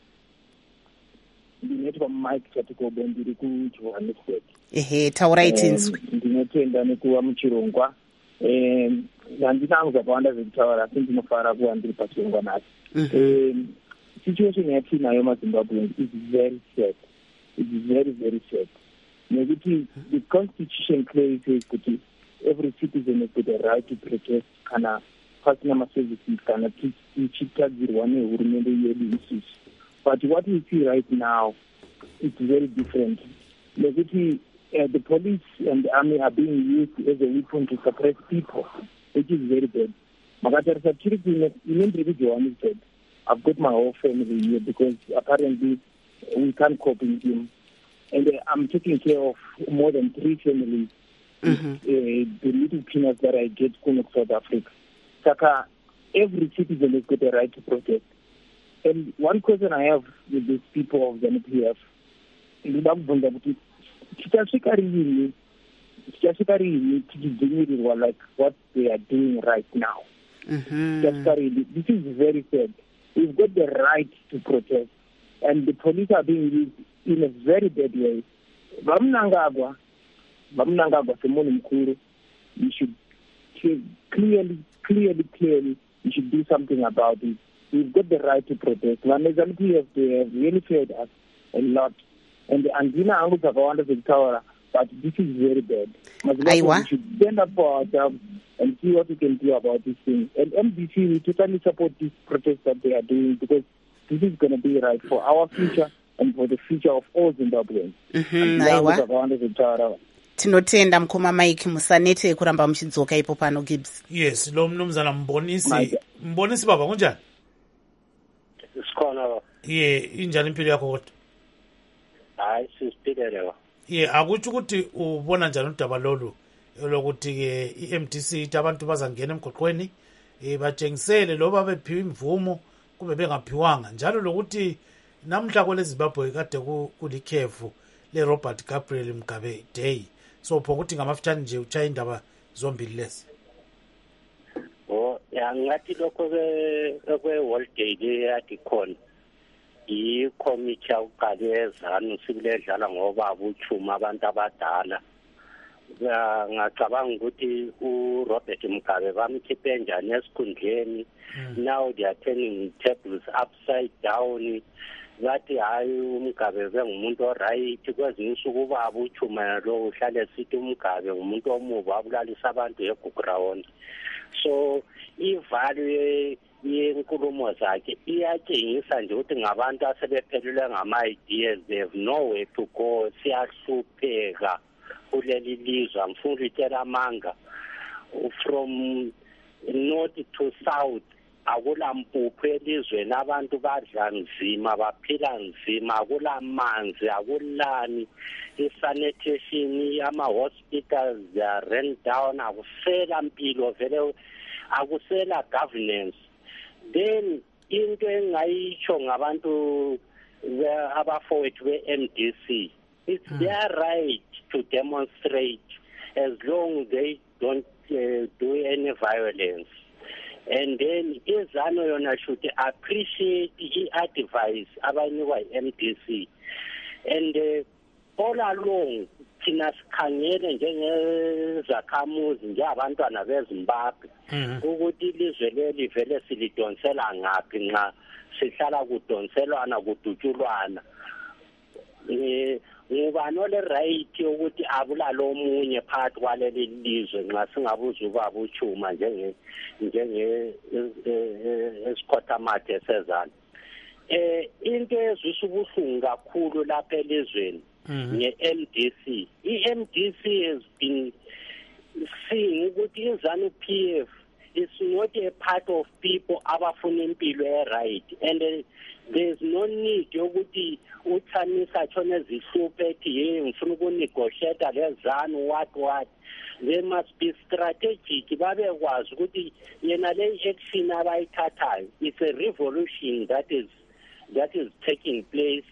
Ndinetwa Mike Chatikobe ndiri kuJohannesburg. Ehe, taura itinzwe. Ndinotenda nekuva muchirongwa. Eh, handina zvakawanda zvekutaura asi ndinofara kuva ndiri pachirongwa nacho. Eh, situation yatinayo maZimbabweans is very sad. It is very, very sad. Nekuti the constitution clearly says that every citizen has got a right to protest kana pasina maservices kana tichitadzirwa nehurumende yedu isusu. But what we see right now, it's very different. Nekuti uh, the police and the army are being used as a weapon to suppress people, which is very bad. Makatarisa tiri kuine ndiri kuJohannesburg. I've got my whole family here because apparently we can't cope with him. And uh, I'm taking care of more than three families. Mm-hmm. Uh, the little peanuts that I get from South Africa. Saka, every citizen has got a right to protest. And one question I have with these people of the N P F, tichasvika riini Siyasikari tikidzimirwa like what they are doing right now. Siyasikari, this is very sad. We've got the right to protest, and the police are being used in a very bad way. Vamnangagwa, Vamnangagwa, Simone Mkuru, you should clearly, clearly, clearly, you should do something about it. We've got the right to protest. Vanezality have they have really failed us a lot. And the Andina Anguka Kawanda Victoria, but this is very bad. We should stand up for ourselves and see what we can do about this thing. And M D C, we totally support this protest that they are doing because this is going to be right for our future and for the future of all Zimbabweans. Mm-hmm. Tinotenda mkoma Mike musanete kuramba muchidzoka ipo pano Gibbs. Yes, lo mnumzana mbonisi. Mbonisi baba kunjani? Sikhona. Ye, injani impilo yakho kodwa? Hayi sisiphilelewa. Ye, akuthi ukuthi ubona njani udaba lolu lokuthi ke i-M D C ithi abantu bazangena emgoqweni eh batshengisele loba bephiwe imvumo kube bengaphiwanga njalo lokuthi namhla kwele Zimbabwe kade kulikhefu le Robert Gabriel Mugabe Day. So pho ukuthi ngamafutshane nje uchaya indaba zombili lezi. Oh, ya ngathi lokho ke kwe World Day leyathi khona. I-committee awuqalezana sibuledlala ngoba buchuma abantu abadala. Ngacabanga ukuthi uRobert Mugabe bamkhiphe njani esikhundleni. Now they are turning tables upside down. Bathi hayi uMugabe bengumuntu oright kwezinye insuku ubaba uchuma lo uhlale sithi uMugabe ngumuntu omubi abulalisa abantu eGugurawona. So ivalue yenkulumo zakhe iyatshengisa nje ukuthi ngabantu asebephelelwe ngama-ideas, they have nowhere to go. Siyahlupheka kuleli lizwe, ngifuna ukutshela amanga from north to south. Akula mpuphu elizweni, abantu badla nzima, baphila nzima, akula manzi, akulani, i-sanitation, ama-hospitals are run down, akusela mpilo vele, akusela governance. Then into engayitsho ngabantu abafowethu be-M D C, it's mm. their right to demonstrate as long as they don't uh, do any violence. And then izano yona should appreciate the advice abanikwa i-M D C. And uh, all along thina sikhangele njengezakhamuzi njengabantwana beZimbabwe ukuthi ilizwe leli vele silidonsela ngaphi nxa sihlala kudonselwana kudutshulwana. Eh ngubani ole right ukuthi abulala omunye phakathi kwaleli lizwe nxa singabuza ubaba uchuma njenge njenge esikhothamathe sezana. Eh into ezwisa ubuhlungu kakhulu lapha elizweni nge-M D C. I-M D C has been seeing ukuthi izanu P F is not a part of people abafuna impilo e-right, and uh, there's no need yokuthi uthamisa thona zihluphe ethi hey ngifuna ukunegotiate lezanu what what. They must be strategic, babekwazi ukuthi yena le action abayithathayo, it's a revolution that is that is taking place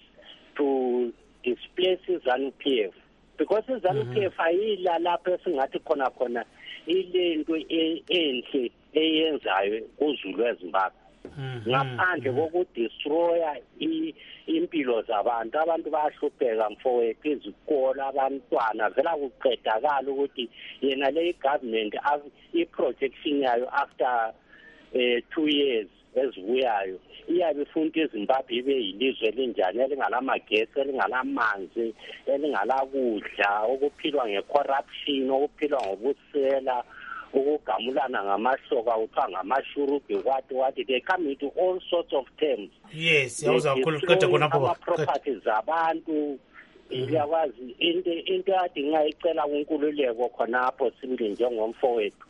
to displace izanu P F, because izanu P F ayila lapho esingathi khona khona ile nto enhle eyenzayo kuZulu eZimbabwe. Ngaphandle kokudestroya impilo zabantu, abantu bayahlupheka mfowethu, izikolo, abantwana vela kuqedakala ukuthi yena le government i-projection yayo after uh, two years ezibuyayo iyabe ifuna iZimbabwe ibe yilizwe elinjani elingalamagesi, elingalamanzi, elingalakudla, okuphilwa nge-corruption, okuphilwa ngobusela, ukugamulana ngamahloka kuthiwa ngamashurubi what what. They come into all sorts of terms. Yes, yawuza ukuqeda khona pho properties zabantu. Iyakwazi into into yathi ngayicela kunkululeko khonapho sibili njengomfowethu.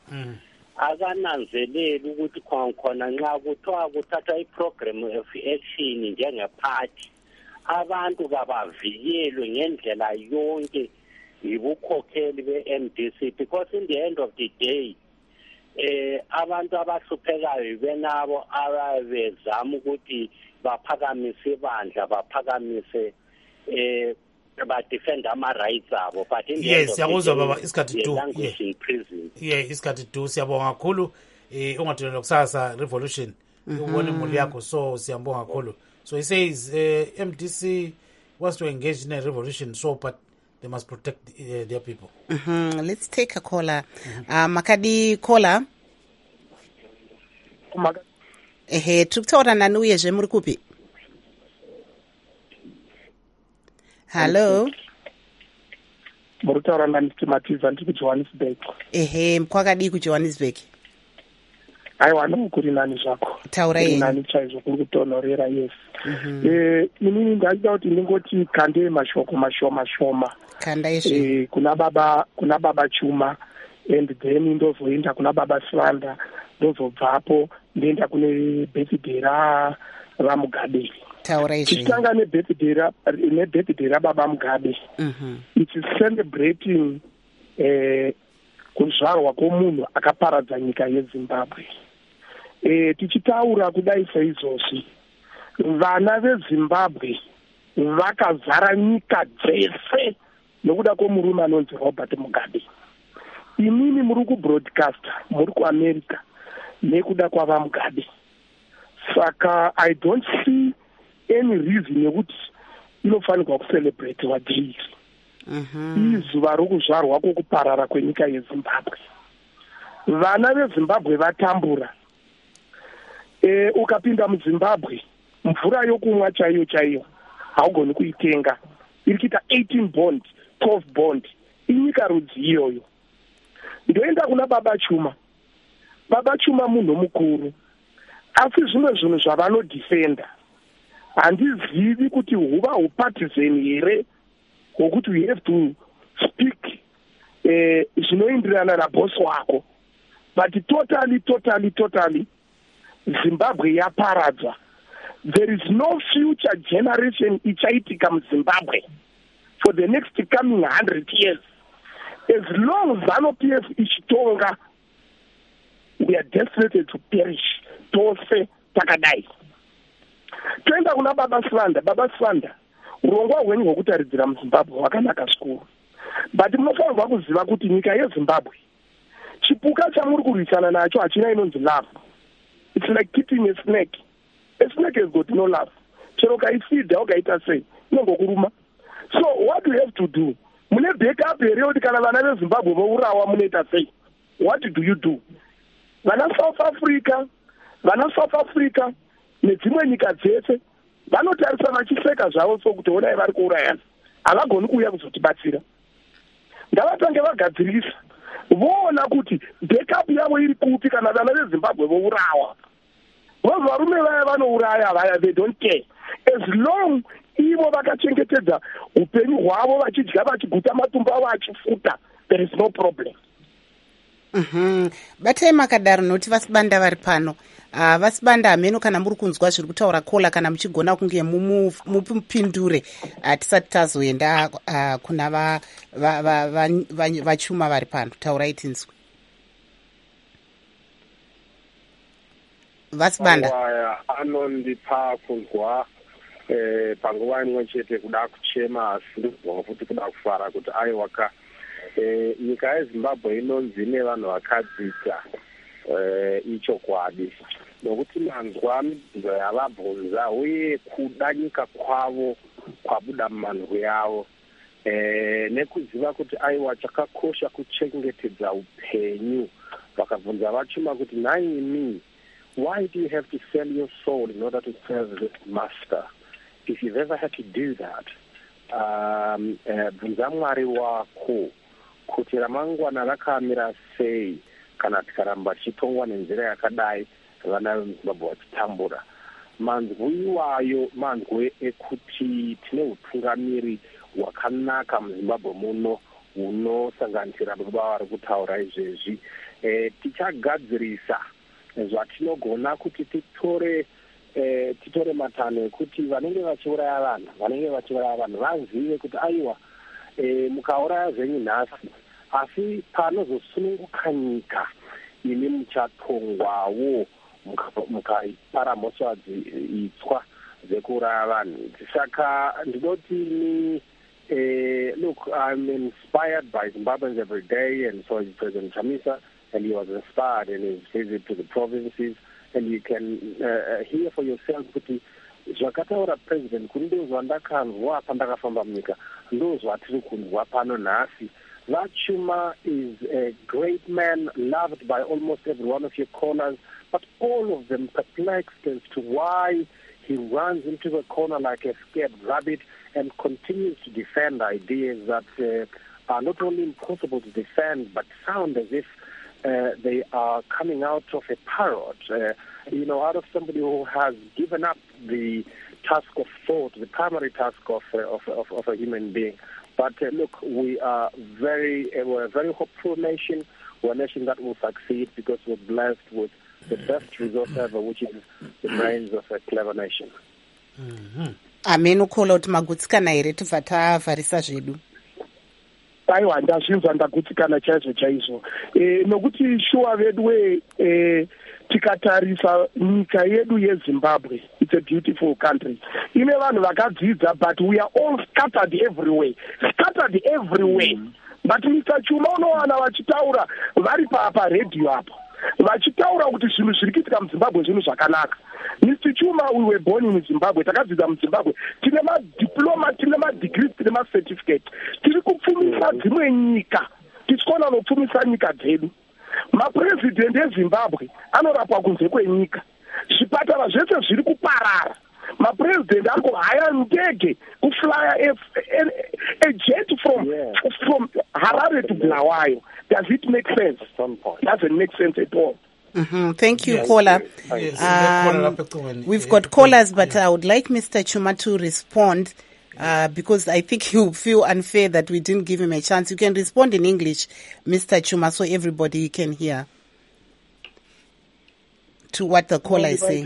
Akananzeleli ukuthi khona nxa kuthiwa kuthatha iprogram of action njengephathi abantu kabavikelwe ngendlela yonke yibukhokheli be-M D C, because in the end of the day eh abantu abahluphekayo benabo abezama ukuthi baphakamise ibandla, baphakamise eh badefenda ama-rights abo but in the yes end of siyakuzwa the day, baba isikhathi they tu languish in prison. yeah isikhathi tu siyabonga kakhulu eh ungadonela kusasa revolution ubone imuli yakho so siyabonga kakhulu. So he says uh, M D C wants to engage in a revolution, so but they must protect uh, their people. Mm-hmm. Let's take a caller. Mm-hmm. uh, Makadi caller. Ehe, tukutaura nani uyezve muri kupi? Hello. Muri kutaura nani Timatiza ndiri kuJohannesburg. Ehe, kwakadii kuJohannesburg? Aiwa nomukuri nani zvako. Taura yini. Nani chaizvo kuri kutonhorera yes. Eh, inini ndachida kuti ndingoti kande mashoko mashoma shoma. Kanda izvi. Eh, kuna baba kuna baba Chuma and then ndozoenda kuna baba Swanda ndozobvapo ndienda kune birthday ra Mugabe. Taura izvi. Tichitanga ne birthday ra ne birthday ra baba Mugabe. Mhm. It is celebrating eh kuzvarwa kwomunhu akaparadza nyika yeZimbabwe. Eh tichitaura kudai saizvozvi vana veZimbabwe vakazara nyika dzese nokuda kwomurume anonzi Robert Mugabe. Imini muri kubroadcaster muri kuAmerica nekuda kwava Mugabe. Saka I don't see any reason yekuti inofanirwa kucelebrate wadiri. Mhm. Izuva rokuzvarwa kwokuparara kwenyika yeZimbabwe. Vana veZimbabwe vatambura. Eh ukapinda muZimbabwe mvura yokumwa chaiyo chaiyo haugoni kuitenga. Iri kuita eighteen bond, twelve bond. Inyika rudzi iyoyo. Ndoenda kuna baba Chuma. Baba Chuma munhu mukuru. Asi zvimwe zvinhu zvavanodefenda handizivi kuti huva hupartisan here wokuti we have to speak eh zvinoenderana naboss wako. But totally totally totally Zimbabwe yaparadzwa. There is no future generation ichaitika muZimbabwe for the next coming one hundred years. As long as ZANU-P F ichitonga, we are destined to perish. Tose takadai. Toenda kuna baba Swanda, baba Swanda. Urongwa hwenyu hwekutaridzira muZimbabwe hwakanaka zvikuru. But munofanirwa kuziva kuti nyika yeZimbabwe chipuka chamuri kurwisana nacho hachina inonzi love. It's like keeping a snake. A snake has got no love. Chero kaifidha ukaita sei inongokuruma. So what do you have to do? Mune backup here kuti kana vana veZimbabwe vourawa munoita sei? What do you do? Vana South Africa, vana South Africa nedzimwe nyika dzese vanotarisa vachiseka zvavo sokuti onai vari kuurayana. Havagoni kuuya kuzotibatsira. Ngavatange vagadzirisa. Voona kuti backup yavo iri kupi kana vana veZimbabwe vourawa. Vose varume vaya vanouraya vaya, they don't care. As long ivo vakachengetedza upenyu hwavo vachidya vachiguta matumbu avo achifuta, there is no problem. Mhm. Batai makadaro noti vasibanda vari pano. Uh, vasibanda hameno kana muri kunzwa zviri kutaura kola kana muchigona kunge mupindure uh, tisati tazoenda uh, kuna va, va, va, va, va, vachuma vari pano. Taurai tinzwe. Vasibanda. Waya anondipa kunzwa eh panguva imwe chete kuda kuchema asi ndibva futi kuda kufara kuti aiwaka eh nyika yeZimbabwe inonzi nevanhu vakadzidza eh ichokwadi nokuti manzwa mibvunzo yavabvunza uye kuda nyika kwavo kwabuda mumanhwi yavo eh nekuziva kuti aiwa chakakosha kuchengetedza upenyu vakabvunza vachuma kuti naimi, why do you have to sell your soul in order to serve this master? If you've ever had to do that, um, bvunza Mwari wako kuti ramangwana rakamira sei kana tikaramba tichitongwa nenzira yakadai vana veZimbabwe vachitambura. Manzwi iwayo manzwi ekuti tine utungamiri hwakanaka muZimbabwe muno unosanganisira baba vari kutaura izvezvi. E, tichagadzirisa zvatinogona kuti titore eh, titore matanho ekuti vanenge vachiuraya vanhu vanenge vachiuraya vanhu vazive kuti aiwa eh, mukauraya zvenyu nhasi asi panozosununguka nyika ine muchatongwawo mukaipara mhosva itswa dzekuuraya vanhu. Saka ndinoti ni Uh, look, I'm inspired by Zimbabweans every day, and so is President Chamisa, and he was inspired in his visit to the provinces, and you can uh, hear for yourself kuti zvakataura president kuri ndozva ndakanzwa pandakafamba munyika ndozva tiri kunzwa pano nhasi. That Chuma is a great man, loved by almost every one of your corners, but all of them perplexed as to why he runs into the corner like a scared rabbit and continues to defend ideas that uh, are not only impossible to defend, but sound as if uh, they are coming out of a parrot, uh, you know, out of somebody who has given up the task of thought, the primary task of, uh, of, of, of a human being. But uh, look, we are very, uh, we're a very hopeful nation. We're a nation that will succeed because we're blessed with the best resource ever, which is the brains of a clever nation. Mm-hmm. Amen. Ukhola kuti magutsikana here tibva tavharisa zvedu. Aiwa ndazvinzwa ndagutsikana chaizvo chaizvo. Eh, nokuti shuwa vedu we eh, tikatarisa nyika yedu yeZimbabwe, it's a beautiful country. Ine vanhu vakadzidza, but we are all scattered everywhere. Scattered everywhere. Mm. But Mister Chuma unowana vachitaura vari paredhiyo apo. Vachitaura kuti zvinhu zviri kuitika muZimbabwe zvinhu zvakanaka. Mister Chuma, we were born in Zimbabwe, takadzidza muZimbabwe. Tine madiploma, tine madegrees, tine macertificate. Tiri kupfumisa dzimwe nyika. Tichikona nopfumisa nyika dzedu. Mapresident eZimbabwe anorapwa kunze kwenyika. Zvipatara zvese zviri kuparara. Mapresident ari kuhaya ndege kuflya a, a, a jet from, yeah. from Harare to Bulawayo. Does it make sense? Doesn't make sense at all. Mm-hmm. Thank you, yes, caller. Yes. Um, we've got callers, but I would like Mister Chuma to respond uh, because I think he'll feel unfair that we didn't give him a chance. You can respond in English, Mister Chuma, so everybody can hear to what the caller is saying.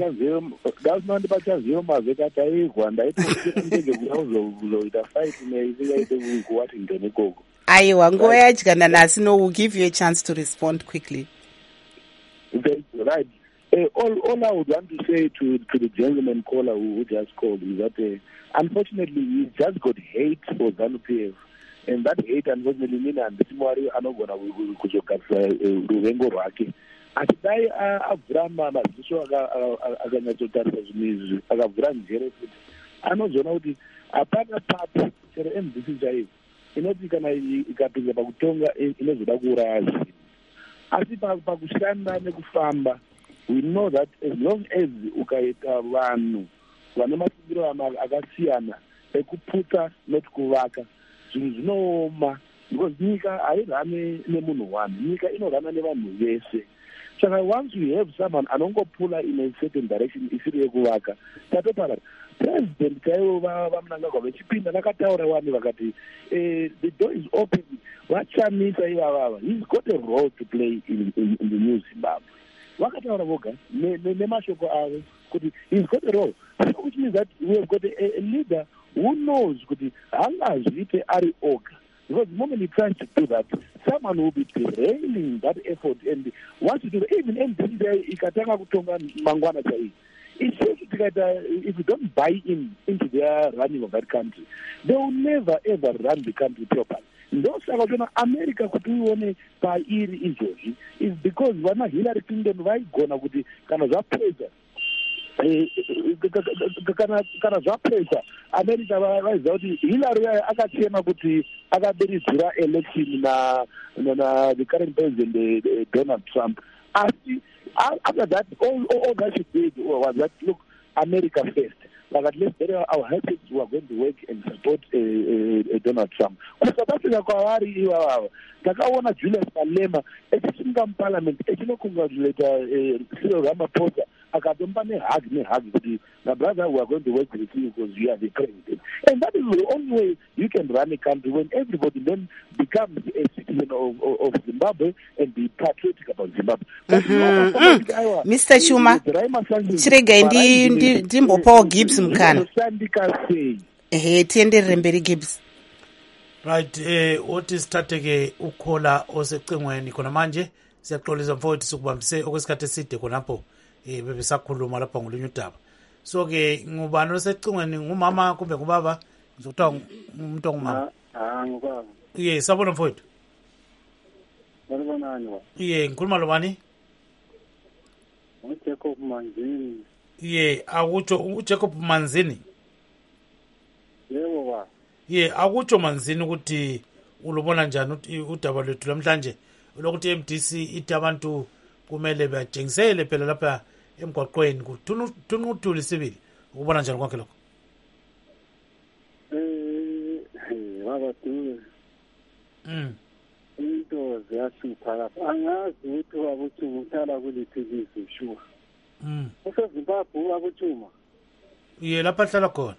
Aiwa, nguva yadya nasi, no, we'll give you a chance to respond quickly. Right. Uh, all, all I would want to say to, to the gentleman caller who, who just called is that uh, unfortunately he just got hate for ZANU-P F, and that hate unfortunately means that Simwari anogona kuzogadzira ruvengo rwake. Achidai abvura madziso akanyatsotarisa zvinhu izvi akabvura njere kuti anozoona kuti hapana papo chero M D C chaivo inoti kana ikapinza pakutonga inozoda kuuraya zvinhu. Asi pakushanda nekufamba, we know that as long as ukaita vanhu vane mafungiro akasiyana ekuputsa nekuvaka, zvinhu zvinooma, because nyika hairani nemunhu one, nyika inorana nevanhu vese. Saka once you have someone anongopula in a certain direction isiri yekuvaka, tatopara president chaivo vamunangagwa vechipinda vakataura wani vakati the door is open. Vachamisa ivavava, he's got a role to play in, in, in the new Zimbabwe. Vakataura voga nemashoko avo kuti he's got a role, which means that we have got a, a leader who knows kuti hangazviite ari oga. Because the moment he tries to do that, someone will be derailing that effort, and once you do that, even M D C ikatanga kutonga mangwana chai. It seems that uh, if you don't buy in into their running of that country, they will never ever run the country properly. Ndosaka kuti America kuti uone pairi izvozvi is because vana Hillary Clinton vaigona kuti kana zvapedza kana zvapedza America vaiziva kuti Hillary akachema kuti akabiridzira election na na the current president uh, Donald Trump. Asi after that, all, all, all that she did was that, look, America first. Like at least there are our helpers who are going to work and support uh, uh, Donald Trump. South Africa, takaona Julius Malema echisinga muparliament echinokongratulatha Cyril Ramaphosa akatomba nehug nehug kuti my brother, we are going to work with you because you are the president. And that is the only way you can run a country, when everybody then becomes a citizen of, of, of Zimbabwe and be patriotic about Zimbabwe. Mm-hmm. Mm. Mister Chuma, chirega ndimbopawo Gibbs mukana. Ehe, tienderere mberi Gibbs. Right, eh oti sithathe ukhola osecingweni khona manje siyaxolisa mfowethu sikubambise okwesikhathi eside khonapho eh bebesakhuluma lapha ngolunye udaba. So ke ngubani osecingweni, ngumama kumbe ngubaba ngizokuthiwa umuntu ongumama. Ah, ngubaba. Iye, sabona mfowethu. Walibonani wa? Iye, ngikhuluma lo bani? UJacob Manzini. Iye, akutsho uJacob Manzini. Yebo ba. Iye, akutsho Manzini ukuthi ulubona njani udaba lwethu namhlanje lokuthi M D C ithi abantu kumele bajengisele phela lapha emgwaqweni kuthunqutula isibili. Ukubona njani konke lokho? Eh, baba Dube. Mm. Into ziyahlupha lapha. Angazi ukuthi wabuthuma uhlala kuliphi ilizwe sure. Mm. UseZimbabwe wabuthuma. Iye, lapha hlala khona.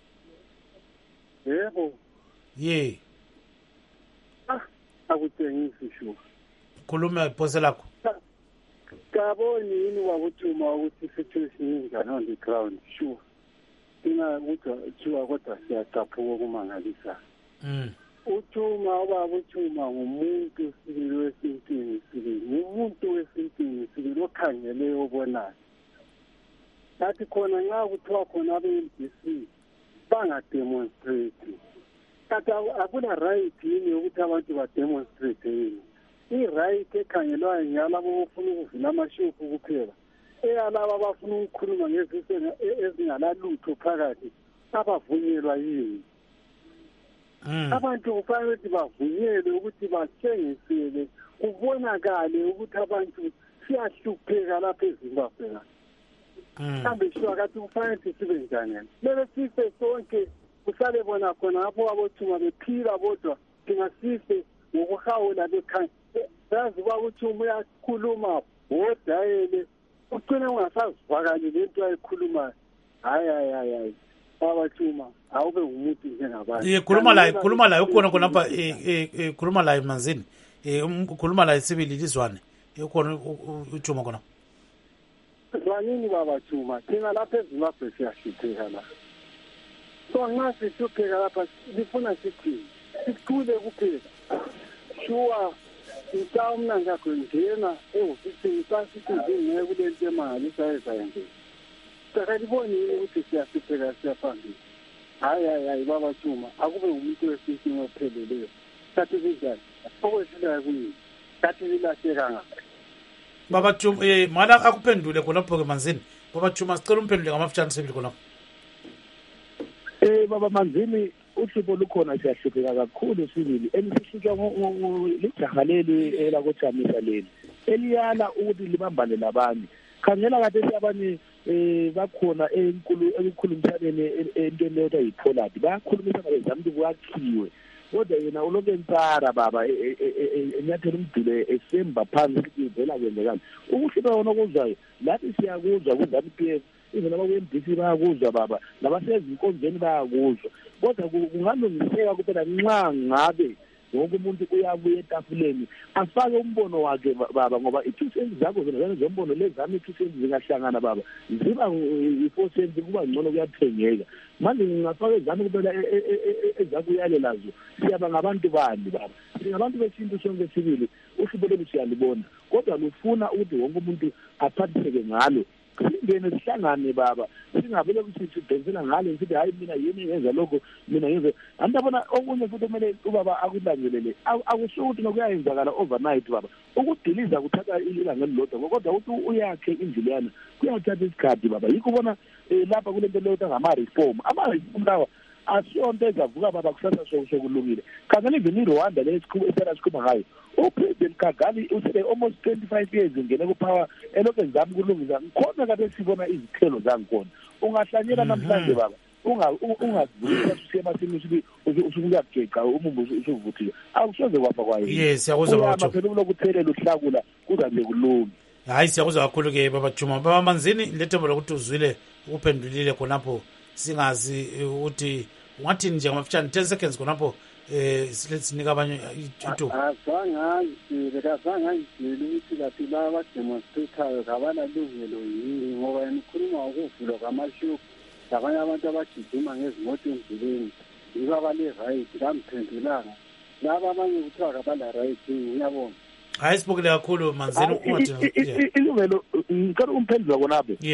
Yebo. Ye. Ah, akutshengisi sure. Khuluma iphose lakho. Kaboni yini wabuthuma ukuthi situation injani on the ground sure. Ina ukuthi sure kodwa siyaqaphuka kumangalisa. Mm. Uthuma ubaba uthuma ngumuntu sibili wesintini sibili umuntu wesintini sibili okhangele obonayo. Nathi khona nxa kuthiwa khona abe-M D C bangademonstrate. Kati akuna right yini yokuthi abantu bademonstrate yini. I-right ekhangelwayo ngeyalabo abafuna ukuvula amashopu kuphela. Eyalabo abafuna ukukhuluma ngezinto ezingalalutho phakathi abavunyelwa yini. Abantu kufanele ukuthi bavunyelwe ukuthi bathengisele kubonakale ukuthi abantu siyahlupheka lapha eZimbabwe. Mhlawumbe shuwa kathi kufanele ukuthi sibe njani. Mele sife sonke kusale bona khona lapho abothuma bephila bodwa thina sife ngokuhawula bekhanya. Yazi kwakuthuma uyakhuluma wodayele ugcine ungasazivakali lento ayikhulumayo. Hayi hayi hayi. Abathuma awube umuntu njengabanye. Ye khuluma la khuluma la ukhona khona lapha eh eh khuluma la Manzini. Eh ukhuluma la isibili lizwane. Ukhona uthuma khona. Zwanini baba Thuma thina lapha eZimbabwe siyahlupheka la. So nxa sihlupheka lapha sifuna sithi sithule kuphela. Shuwa mhlawumbe ngakho njena ehofisini sasithi ngeke kulento emali sayenze. Sakaliboni ukuthi siyahlupheka siyaphambili. Hayi hayi hayi baba Thuma akube umuntu wesintini opheleleyo. Sathi njani? Okwesila kuyini? Sathi lilahleka ngapha. Baba Thuma eh mana akuphendule khonapho ke Manzini. Baba Thuma sicela umphendule ngamafutshane sibili khonapho. Eh baba Manzini uhlupho lukhona siyahlupheka kakhulu sibili elisihluka lijaha leli elakojamisa leli eliyala ukuthi libambane labanye khangela kade abanye eh bakhona enkulu ekukhulumisaneni entweni leyo yiPollard bayakhulumisana bezama ukuthi kwakhiwe kodwa yena uloke entsara baba enyathela umdule esemba phansi ivela kwenzekani ukuhlupha wona okuzwayo lathi siyakuzwa kuZANU P F izona bakwe-M D C bayakuzwa baba nabasezinkonzweni bayakuzwa kodwa kungalungiseka kuphela nxa ngabe wonke umuntu uyabuya etafuleni afake umbono wakhe baba ngoba i-two cents zakho zona zombono lezami i-two cents zingahlangana baba ziba i-four cents kuba ngcono kuyathengeka manje ngingafaka ezami kuphela ezakuyale lazo siyaba ngabantu bani baba singabantu besintu sonke sibili uhlupho lolu siyalibona kodwa lufuna ukuthi wonke umuntu aphathiseke ngalo singene sihlangane baba singabele ukuthi sidenzela ngale sithi hayi mina yini yenza lokho mina yenze andabona okunye futhi kumele ubaba akulangelele akusho ukuthi nokuyayenzakala overnight baba ukudiliza kuthatha ilanga elilodwa kodwa ukuthi uyakhe indlelana kuyathatha isikhathi baba yikho ubona lapha kulento leyo ngama reform ama reform lawa asiyonto ezavuka baba kusasa sokulungile khangela even iRwanda lesikhulu esela sikhuma ngayo uPresident Kagame usele almost twenty-five years ngene kupower elokho ezama ukulungisa ngikhona kade sibona izithelo zangikhona ungahlanyela namhlanje baba unga ungazivula usemasini usuke usukuyageqa umumbu usuvuthile akusoze kwapha kwayo yes siyakuzwa baba phela ukuthelela uhlakula kuza nje kulungi hayi siyakuzwa kakhulu ke baba Thuma baba Manzini lethemba lokuthi uzwile uphendulile khonapho singazi ukuthi ungathi nje ngamafutshane ten seconds khonapho eh sinika abanye ithuba azangazi bekazangayidili ukuthi kathi laba demonstrator kabana lungelo yini ngoba yenikhuluma ukuvulwa kwamashopu labanye abantu abagijima ngezimoto endleleni yiba bale right kamphendulanga laba abanye kuthiwa kabala right ngiyabona hayi sibukile kakhulu Manzini uthi ilungelo ngicela umphendula konapho yeah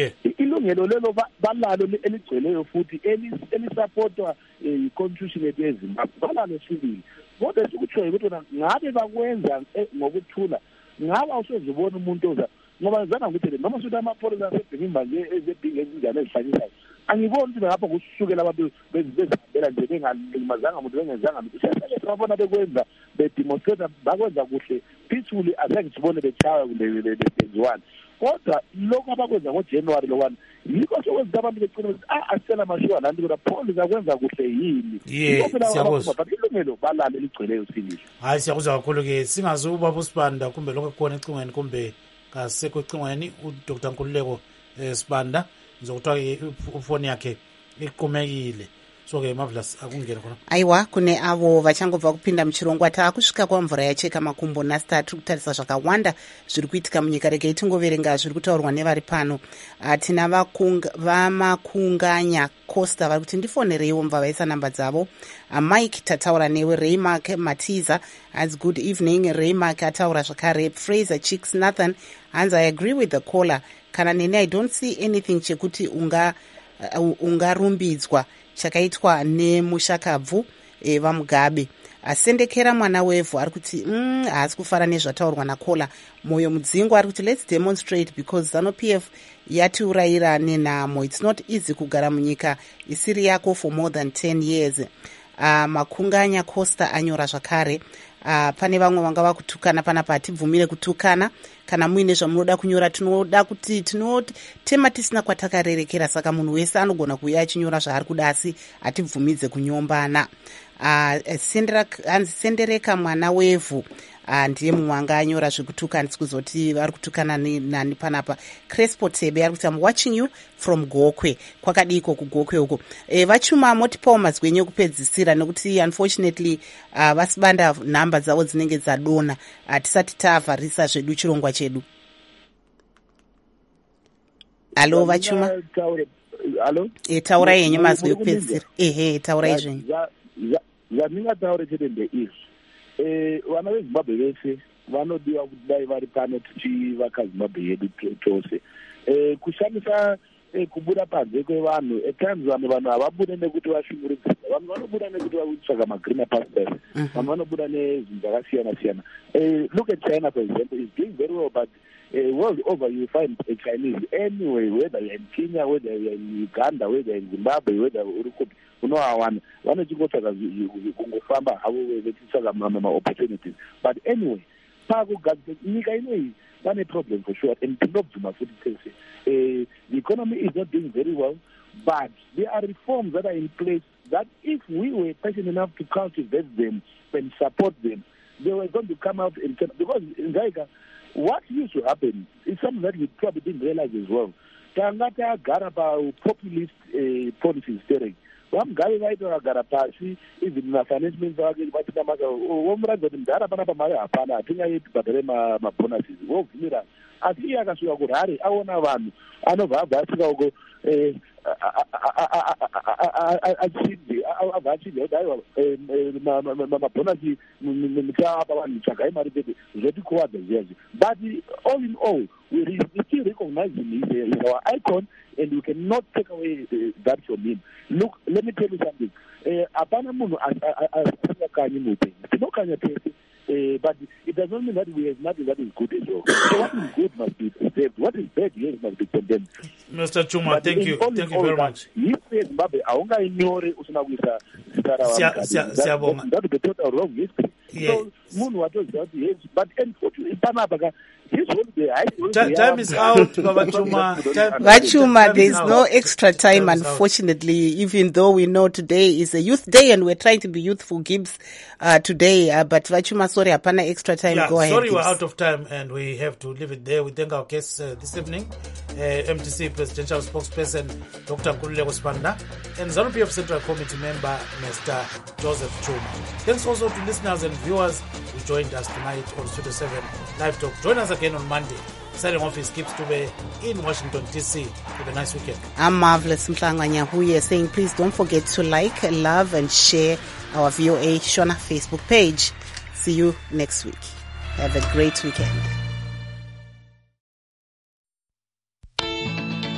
ilungelo lelo balalo eligcweleyo futhi elisupportwa i-constitution yethu yeZimbabwe balalo sibili kodwa sikutsho ukuthi ngabe bakwenza ngokuthula ngabe awusezibona umuntu oza ngoba zana ukuthi noma sithi amapholisa asebhekimba nje ezebhinge ezinjalo ezihlanyisayo angiboni ukuthi ngapha kusukela abantu bezibela nje bengalimazanga umuntu bengenzanga lutho siyasake sabona bekwenza bedemonstrate bakwenza kuhle peacefully azange sibone bechawa benziwani kodwa lokho abakwenza ngoJanuary lo one yikho sokwenza abantu becina ukuthi ah asela mashiwa lanto kodwa polisa kwenza kuhle yini siyakuzwa but ilungelo balale ligcweleyo sibili hayi siyakuzwa kakhulu ke singazi ubaba uSibanda kumbe lokho khona ecingweni kumbe kasekho ecingweni uDr Nkululeko Sibanda ngizokuthiwa ifoni yakhe iqhumekile so ke Marvelous akungena khona aiwa kune avo vachangobva kupinda muchirongwa taakusvika kwamvura yacheka makumbo nasita tiri kutarisa zvakawanda zviri kuitika munyika regai tingoverenga zviri kutaurwa nevari pano tina vamakunganya costa vari kuti ndifonereiwo mva vaisa namba dzavo mike tataura newe raymark matiza as good evening raymark ataura zvakare fraser chicks nathan hands I agree with the caller kana nene I don't see anything chekuti unga uh, ungarumbidzwa chakaitwa nemushakabvu e, vamugabe asendekera mwana wevhu ari kuti mm, haasi kufara nezvataurwa nakola moyo mudzingwa ari kuti let's demonstrate because ZANU P F yatiurayira nenhamo it's not easy kugara munyika isiri yako for more than ten years uh, makunganya costa anyora zvakare uh, pane vamwe vanga vakutukana panapa hatibvumire kutukana kana muine zvamunoda kunyora tinoda kuti tinotema tisina kwatakarerekera saka munhu wese anogona kuuya achinyora zvaari kuda asi hatibvumidze kunyombana uh, sendereka mwana wevhu uh, ndiye mumwe anga anyora zvekutuka ndisi kuzoti vari kutukana nani panapa Crespo Tebe ari kuti I'm watching you from Gokwe kwakadiko kugokwe uko e, vachuma motipawo mazwenyu ekupedzisira nekuti unfortunately uh, vasibanda nhamba dzavo dzinenge dzadona uh, tisati tavharisa zvedu chirongwa chedu. Alo vachuma alo e, taurai henyu mazwi ekupedzisira ehe taurai zvenyu zvandingataure chete ndeizvi eh vana veZimbabwe vese vanodiwa kuti dai vari pano tichivaka Zimbabwe yedu tose eh kushamisa eh, kubuda panze kwevanhu at times vanhu vanhu havabude nekuti vashungurudzira vanhu vanobuda nekuti vakutsvaka magreener pastures vanhu vanobuda nezvinhu zvakasiyana siyana eh look at China for example is doing very well but uh, world over you find a Chinese anyway whether you're in Kenya whether you're in Uganda whether you're in Zimbabwe whether uri kupi unowawana vanochingotaka kungofamba havo vechitsvaka ma-opportunities but anyway pakugadzira nyika inoyi vane problem for sure and tinobvuma futi tese the economy is not doing very well but there are reforms that are in place that if we were patient enough to cultivate them and support them they were going to come out in because in Gaika what used to happen is something that we probably didn't realize as well tanga tagara pa-populist uh, policies steering vamugave vaita vakagara pasi even mafinance minister vake vatinamaka vomuratidza kuti mudhara panapa mari hapana hatingaiti bhadhare mabonuses vobvumirana asi iye akasvika kurare aona vanhu anobva abva asvika uko achidze abva achidze kuti aiwa mabhonasi muchaapa vanhu tsvagai mari pete zvotikuwadza zviyazi but all in all we still recognize him as our icon and we cannot take away uh, that from him. Look, let me tell you something. Apana munhu asingakanyi muupenyu. Tinokanya tese, but it does not mean that we have nothing that is good as well. So what is good must be preserved. What is bad, yes, must be condemned. Mister Chuma, but thank you. Thank you very much. History Zimbabwe, aunga inyore usina kuisa sitara wa mkadi. That would be total wrong history. Yes. So munhu watoziva kuti yes, but unfortunately, panapa ka, time is out, Vachuma. Vachuma, there is no extra time, time unfortunately, even though we know today is a youth day and we're trying to be youthful, Gibbs, uh, today. Uh, but Vachuma, sorry, apana extra time. Yeah, Go ahead. Sorry, Gibbs. We're out of time and we have to leave it there. We thank our guests uh, this evening, uh, M T C Presidential Spokesperson, Doctor Nkululeko Sibanda, and ZANU P F Central Committee member, Mister Joseph Chuma. Thanks also to listeners and viewers who joined us tonight on Studio seven Live Talk. Join us again on Monday. Signing off is Gibbs Dube in Washington, D C. Have a nice weekend. I'm Marvelous Mhlanga Nyahuye saying please don't forget to like, love and share our V O A Shona Facebook page. See you next week. Have a great weekend.